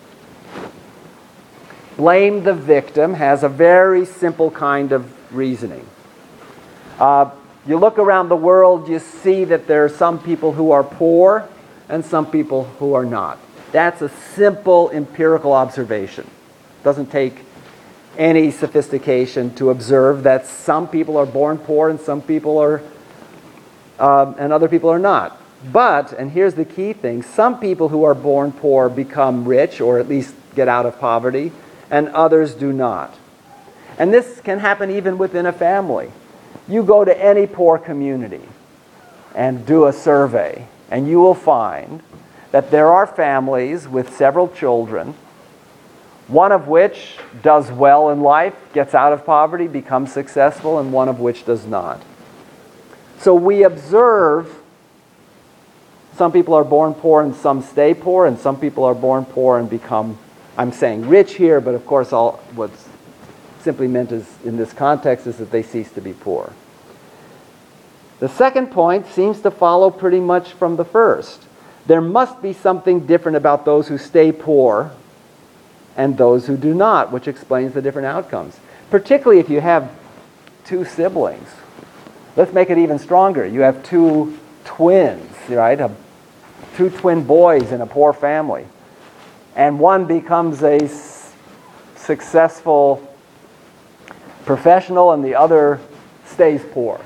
Blame the victim has a very simple kind of reasoning. Uh, you look around the world, you see that there are some people who are poor and some people who are not. That's a simple empirical observation. It doesn't take any sophistication to observe that some people are born poor and some people are, um, and other people are not. But, and here's the key thing, some people who are born poor become rich, or at least get out of poverty, and others do not. And this can happen even within a family. You go to any poor community and do a survey, and you will find that there are families with several children, one of which does well in life, gets out of poverty, becomes successful, and one of which does not. So we observe some people are born poor and some stay poor, and some people are born poor and become, I'm saying rich here, but of course all what's simply meant is, in this context, is that they cease to be poor. The second point seems to follow pretty much from the first. There must be something different about those who stay poor and those who do not, which explains the different outcomes. Particularly if you have two siblings. Let's make it even stronger. You have two twins, right? A, two twin boys in a poor family. And one becomes a s- successful professional and the other stays poor.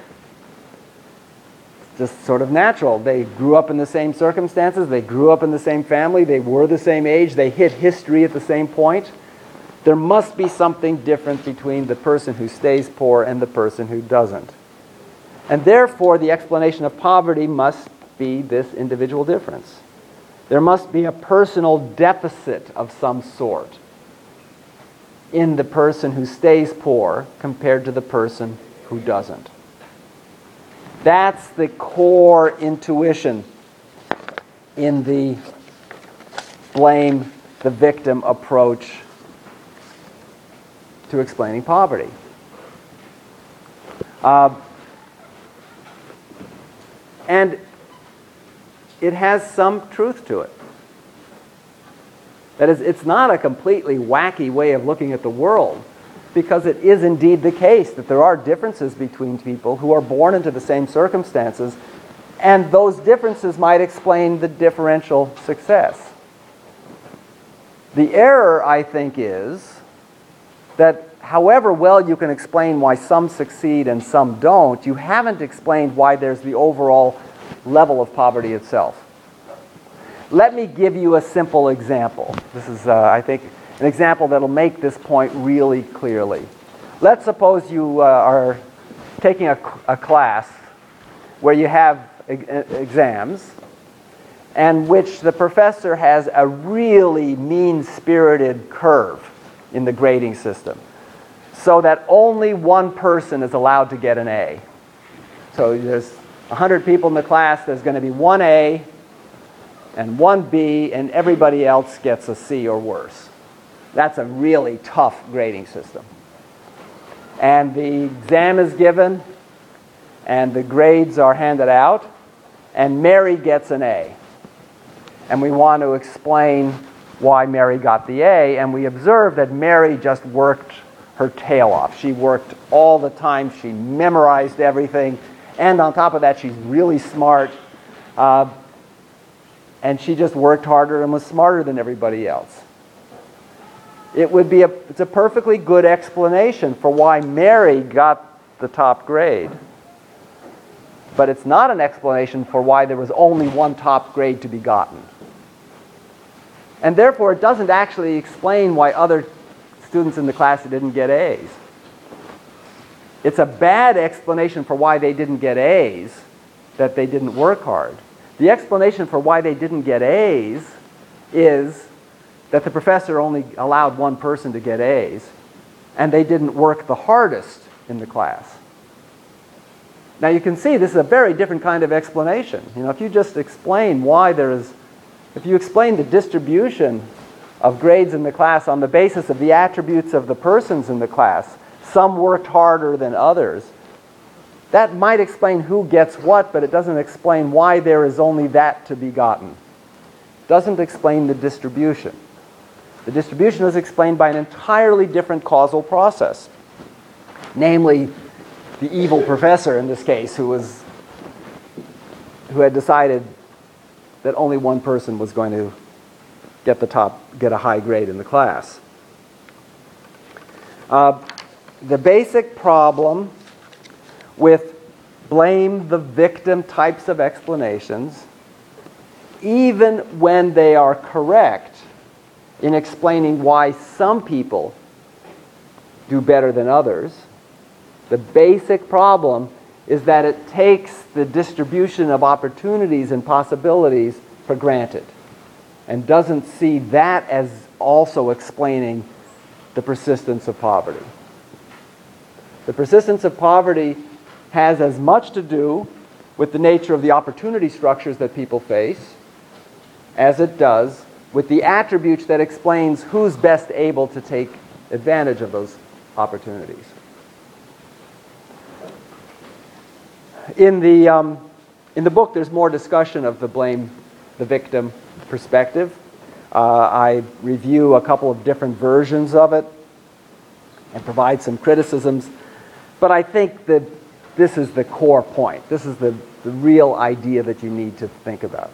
Just sort of natural. They grew up in the same circumstances, they grew up in the same family, they were the same age, they hit history at the same point. There must be something different between the person who stays poor and the person who doesn't. And therefore, the explanation of poverty must be this individual difference. There must be a personal deficit of some sort in the person who stays poor compared to the person who doesn't. That's the core intuition in the blame the victim approach to explaining poverty. Uh, and it has some truth to it. That is, it's not a completely wacky way of looking at the world, because it is indeed the case that there are differences between people who are born into the same circumstances And those differences might explain the differential success. The error, I think, is that however well you can explain why some succeed and some don't, you haven't explained why there's the overall level of poverty itself. Let me give you a simple example. This is, uh, I think, an example that'll make this point really clearly. Let's suppose you uh, are taking a, a class where you have e- exams and which the professor has a really mean-spirited curve in the grading system, so that only one person is allowed to get an A. So there's one hundred people in the class, there's going to be one A and one B, and everybody else gets a C or worse. That's a really tough grading system. And the exam is given, and the grades are handed out, and Mary gets an A. And we want to explain why Mary got the A, and we observe that Mary just worked her tail off. She worked all the time. She memorized everything. And on top of that, she's really smart. Uh, and she just worked harder and was smarter than everybody else. It would be a, it's a perfectly good explanation for why Mary got the top grade. But it's not an explanation for why there was only one top grade to be gotten. And therefore, it doesn't actually explain why other students in the class didn't get A's. It's a bad explanation for why they didn't get A's, that they didn't work hard. The explanation for why they didn't get A's is that the professor only allowed one person to get A's, and they didn't work the hardest in the class. Now you can see this is a very different kind of explanation. You know, if you just explain why there is, if you explain the distribution of grades in the class on the basis of the attributes of the persons in the class, some worked harder than others, that might explain who gets what, but it doesn't explain why there is only that to be gotten. It doesn't explain the distribution. The distribution is explained by an entirely different causal process, namely the evil professor in this case, who was who had decided that only one person was going to get the top, get a high grade in the class. Uh, the basic problem with blame the victim types of explanations, even when they are correct in explaining why some people do better than others, the basic problem is that it takes the distribution of opportunities and possibilities for granted and doesn't see that as also explaining the persistence of poverty. The persistence of poverty has as much to do with the nature of the opportunity structures that people face as it does with the attributes that explains who's best able to take advantage of those opportunities. In the, um, in the book, there's more discussion of the blame the victim perspective. Uh, I review a couple of different versions of it and provide some criticisms. But I think that this is the core point. This is the, the real idea that you need to think about.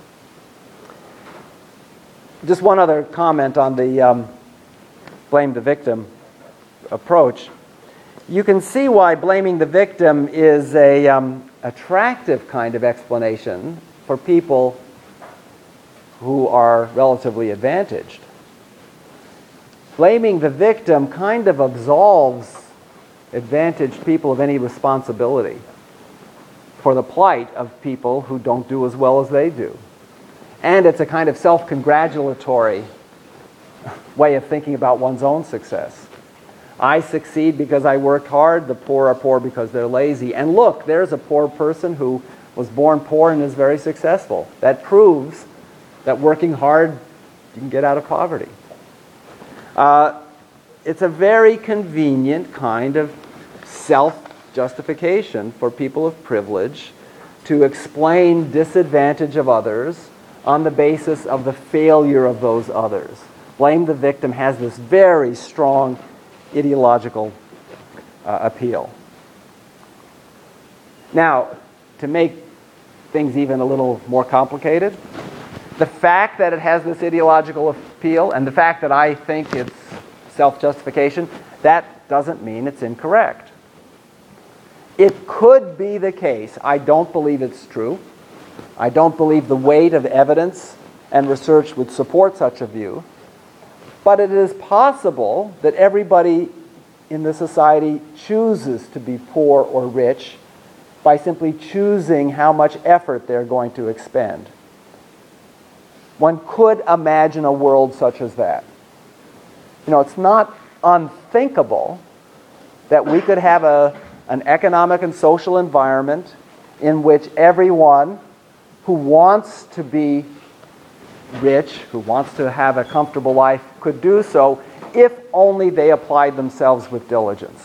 Just one other comment on the um, blame the victim approach. You can see why blaming the victim is a um, attractive kind of explanation for people who are relatively advantaged. Blaming the victim kind of absolves advantaged people of any responsibility for the plight of people who don't do as well as they do. And it's a kind of self-congratulatory way of thinking about one's own success. I succeed because I worked hard, the poor are poor because they're lazy. And look, there's a poor person who was born poor and is very successful. That proves that working hard, you can get out of poverty. Uh, it's a very convenient kind of self-justification for people of privilege to explain disadvantage of others on the basis of the failure of those others. Blame the victim has this very strong ideological uh, appeal. Now, to make things even a little more complicated. The fact that it has this ideological appeal and the fact that I think it's self-justification, that doesn't mean it's incorrect. It could be the case. I don't believe it's true. I don't believe the weight of evidence and research would support such a view. But it is possible that everybody in the society chooses to be poor or rich by simply choosing how much effort they're going to expend. One could imagine a world such as that. You know, it's not unthinkable that we could have a, an economic and social environment in which everyone who wants to be rich, who wants to have a comfortable life, could do so if only they applied themselves with diligence.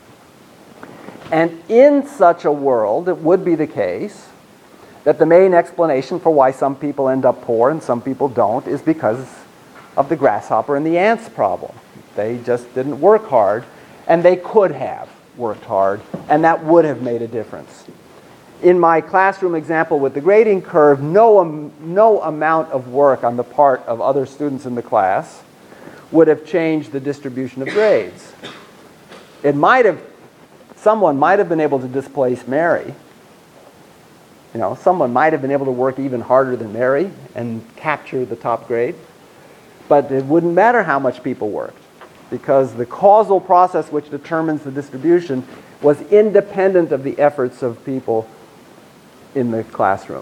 And in such a world, it would be the case that the main explanation for why some people end up poor and some people don't is because of the grasshopper and the ants problem. They just didn't work hard, and they could have worked hard, and that would have made a difference. In my classroom example with the grading curve, no, um, no amount of work on the part of other students in the class would have changed the distribution of grades. It might have, someone might have been able to displace Mary. You know, someone might have been able to work even harder than Mary and capture the top grade. But it wouldn't matter how much people worked, because the causal process which determines the distribution was independent of the efforts of people in the classroom.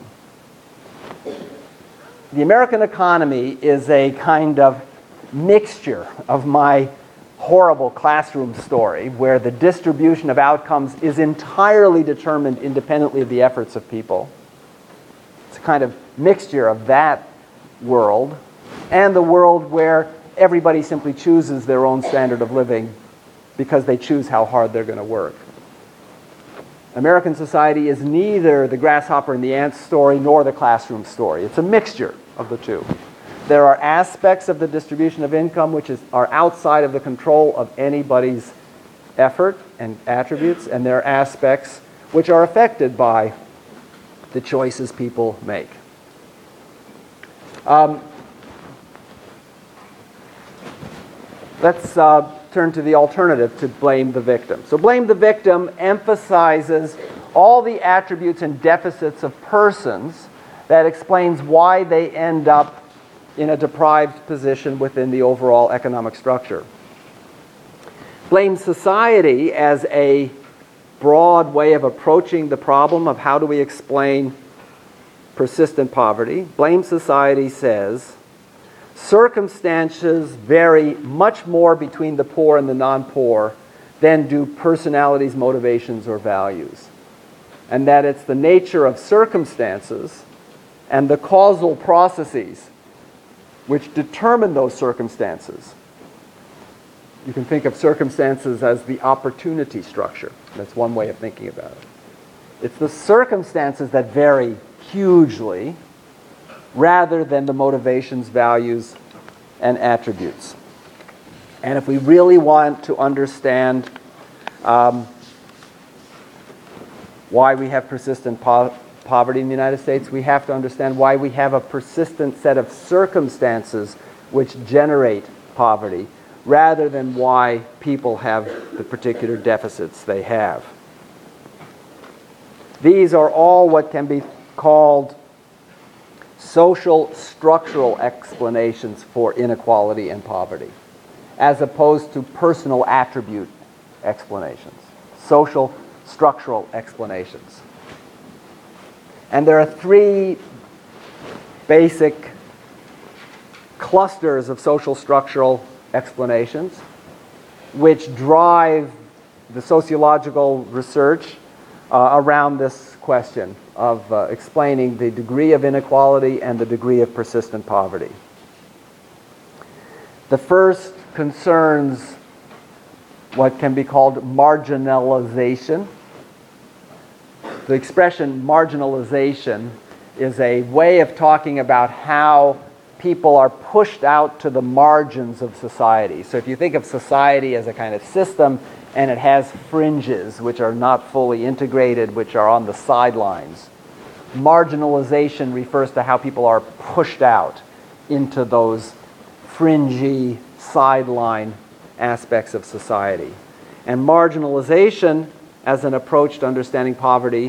The American economy is a kind of mixture of my horrible classroom story, where the distribution of outcomes is entirely determined independently of the efforts of people. It's a kind of mixture of that world and the world where everybody simply chooses their own standard of living because they choose how hard they're going to work. American society is neither the grasshopper and the ant story nor the classroom story. It's a mixture of the two. There are aspects of the distribution of income which is, are outside of the control of anybody's effort and attributes, and there are aspects which are affected by the choices people make. Um, let's uh, turn to the alternative to blame the victim. So blame the victim emphasizes all the attributes and deficits of persons that explains why they end up in a deprived position within the overall economic structure. Blame society as a broad way of approaching the problem of how do we explain persistent poverty. Blame society says circumstances vary much more between the poor and the non-poor than do personalities, motivations, or values. And that it's the nature of circumstances and the causal processes which determine those circumstances. You can think of circumstances as the opportunity structure. That's one way of thinking about it. It's the circumstances that vary hugely rather than the motivations, values, and attributes. And if we really want to understand um, why we have persistent po- poverty in the United States, we have to understand why we have a persistent set of circumstances which generate poverty, rather than why people have the particular deficits they have. These are all what can be called social structural explanations for inequality and poverty, as opposed to personal attribute explanations. Social structural explanations. And there are three basic clusters of social structural explanations which drive the sociological research uh, around this question of uh, explaining the degree of inequality and the degree of persistent poverty. The first concerns what can be called marginalization. The expression marginalization is a way of talking about how people are pushed out to the margins of society. So if you think of society as a kind of system, and it has fringes which are not fully integrated, which are on the sidelines, marginalization refers to how people are pushed out into those fringy, sideline aspects of society. And marginalization, as an approach to understanding poverty,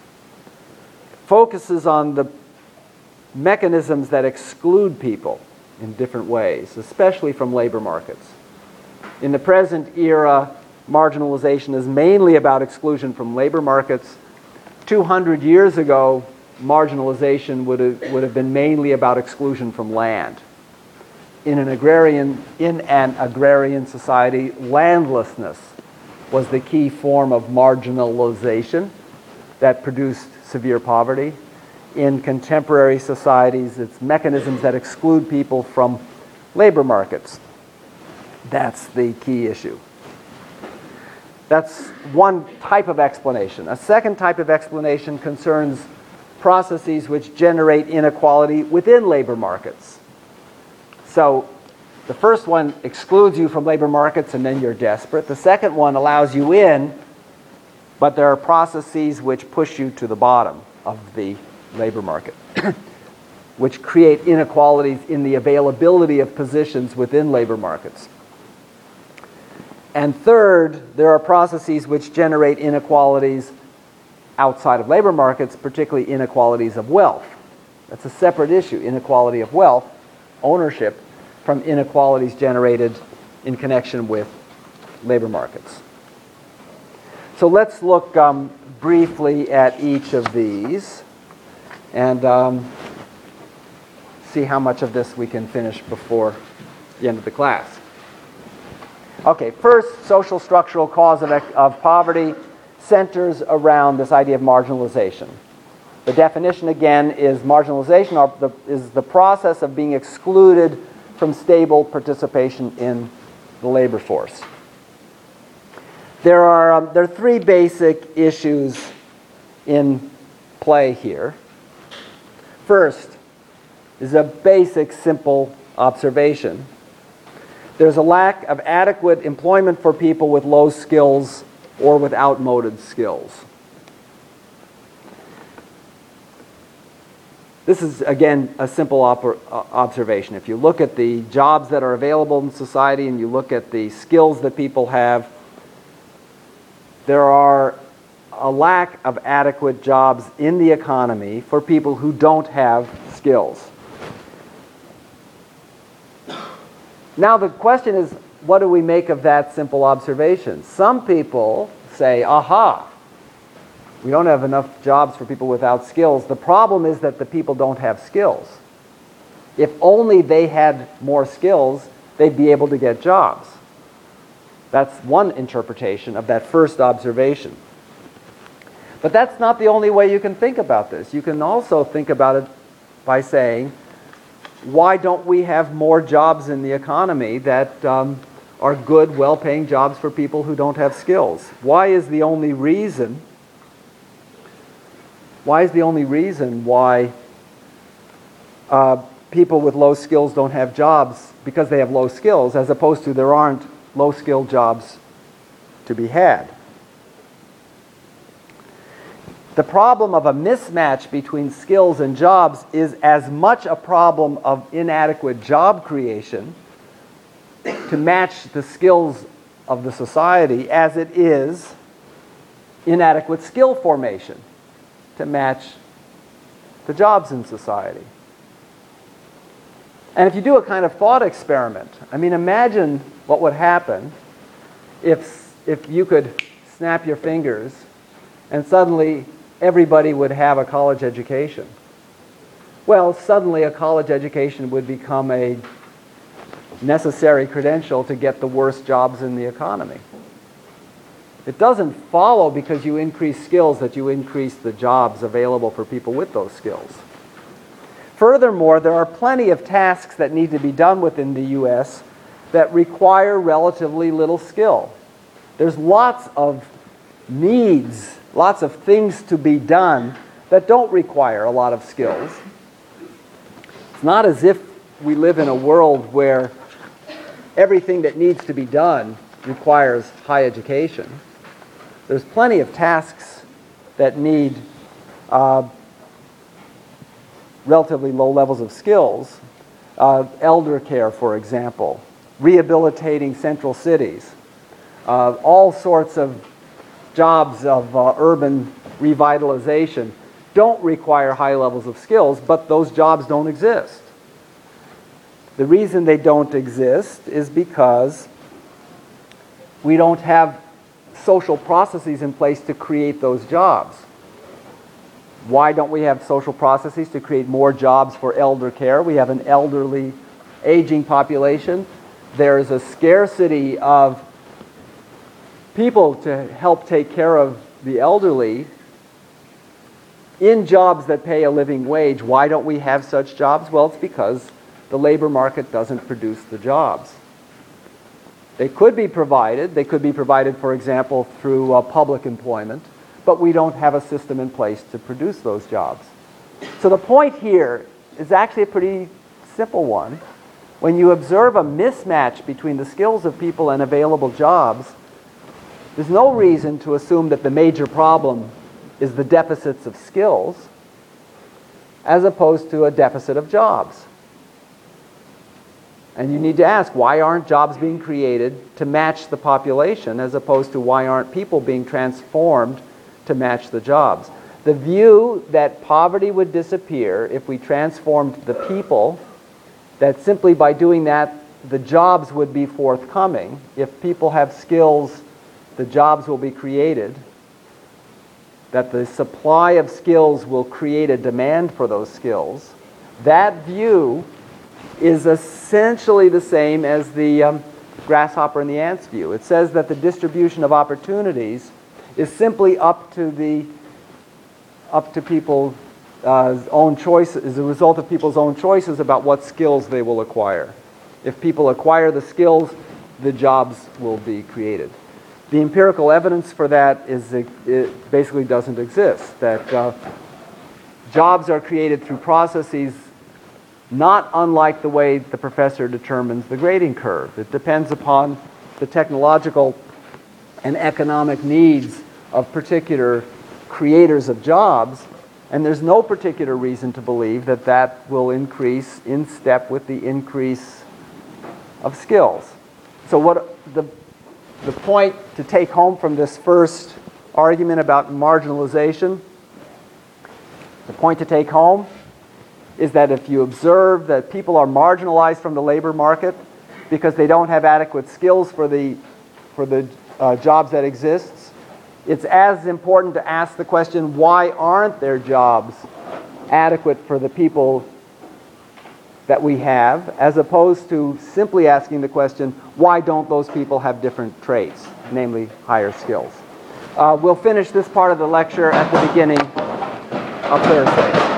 focuses on the mechanisms that exclude people in different ways, especially from labor markets. In the present era, marginalization is mainly about exclusion from labor markets. two hundred years ago, marginalization would have, would have been mainly about exclusion from land. In an agrarian, in an agrarian society, landlessness was the key form of marginalization that produced severe poverty. In contemporary societies, it's mechanisms that exclude people from labor markets. That's the key issue. That's one type of explanation. A second type of explanation concerns processes which generate inequality within labor markets. So the first one excludes you from labor markets and then you're desperate. The second one allows you in, but there are processes which push you to the bottom of the labor market, which create inequalities in the availability of positions within labor markets. And third, there are processes which generate inequalities outside of labor markets, particularly inequalities of wealth. That's a separate issue, inequality of wealth, ownership, from inequalities generated in connection with labor markets. So let's look um, briefly at each of these and um, see how much of this we can finish before the end of the class. Okay, first, social structural cause of, of poverty centers around this idea of marginalization. The definition, again, is marginalization or the, is the process of being excluded from stable participation in the labor force. There are, um, there are three basic issues in play here. First is a basic, simple observation. There's a lack of adequate employment for people with low skills or with outmoded skills. This is, again, a simple op- observation. If you look at the jobs that are available in society and you look at the skills that people have, there are a lack of adequate jobs in the economy for people who don't have skills. Now the question is, what do we make of that simple observation? Some people say, aha, we don't have enough jobs for people without skills. The problem is that the people don't have skills. If only they had more skills, they'd be able to get jobs. That's one interpretation of that first observation. But that's not the only way you can think about this. You can also think about it by saying, why don't we have more jobs in the economy that um, are good, well-paying jobs for people who don't have skills? Why is the only reason, why is the only reason why uh, people with low skills don't have jobs because they have low skills, as opposed to there aren't low-skilled jobs to be had? The problem of a mismatch between skills and jobs is as much a problem of inadequate job creation to match the skills of the society as it is inadequate skill formation to match the jobs in society. And if you do a kind of thought experiment, I mean, imagine what would happen if, if you could snap your fingers and suddenly everybody would have a college education. Well, suddenly a college education would become a necessary credential to get the worst jobs in the economy. It doesn't follow because you increase skills that you increase the jobs available for people with those skills. Furthermore, there are plenty of tasks that need to be done within the U S that require relatively little skill. There's lots of needs, lots of things to be done that don't require a lot of skills. It's not as if we live in a world where everything that needs to be done requires high education. There's plenty of tasks that need uh, relatively low levels of skills. Uh, elder care, for example, rehabilitating central cities, uh, all sorts of jobs of uh, urban revitalization don't require high levels of skills, but those jobs don't exist. The reason they don't exist is because we don't have social processes in place to create those jobs. Why don't we have social processes to create more jobs for elder care? We have an elderly, aging population. There is a scarcity of people to help take care of the elderly in jobs that pay a living wage. Why don't we have such jobs? Well, it's because the labor market doesn't produce the jobs. They could be provided. They could be provided, for example, through uh, public employment, but we don't have a system in place to produce those jobs. So the point here is actually a pretty simple one. When you observe a mismatch between the skills of people and available jobs, there's no reason to assume that the major problem is the deficits of skills as opposed to a deficit of jobs. And you need to ask, why aren't jobs being created to match the population as opposed to why aren't people being transformed to match the jobs? The view that poverty would disappear if we transformed the people, that simply by doing that the jobs would be forthcoming. If people have skills, the jobs will be created. That the supply of skills will create a demand for those skills. That view is essentially the same as the um, grasshopper and the ant's view. It says that the distribution of opportunities is simply up to the up to people's uh, own choices, as a result of people's own choices about what skills they will acquire. If people acquire the skills, the jobs will be created. The empirical evidence for that is it, it basically doesn't exist. That uh, jobs are created through processes not unlike the way the professor determines the grading curve. It depends upon the technological and economic needs of particular creators of jobs, and there's no particular reason to believe that that will increase in step with the increase of skills. So what the, the point to take home from this first argument about marginalization, the point to take home is that if you observe that people are marginalized from the labor market because they don't have adequate skills for the, for the uh, jobs that exist, it's as important to ask the question, why aren't there jobs adequate for the people that we have, as opposed to simply asking the question, why don't those people have different traits, namely higher skills? Uh, we'll finish this part of the lecture at the beginning of Thursday.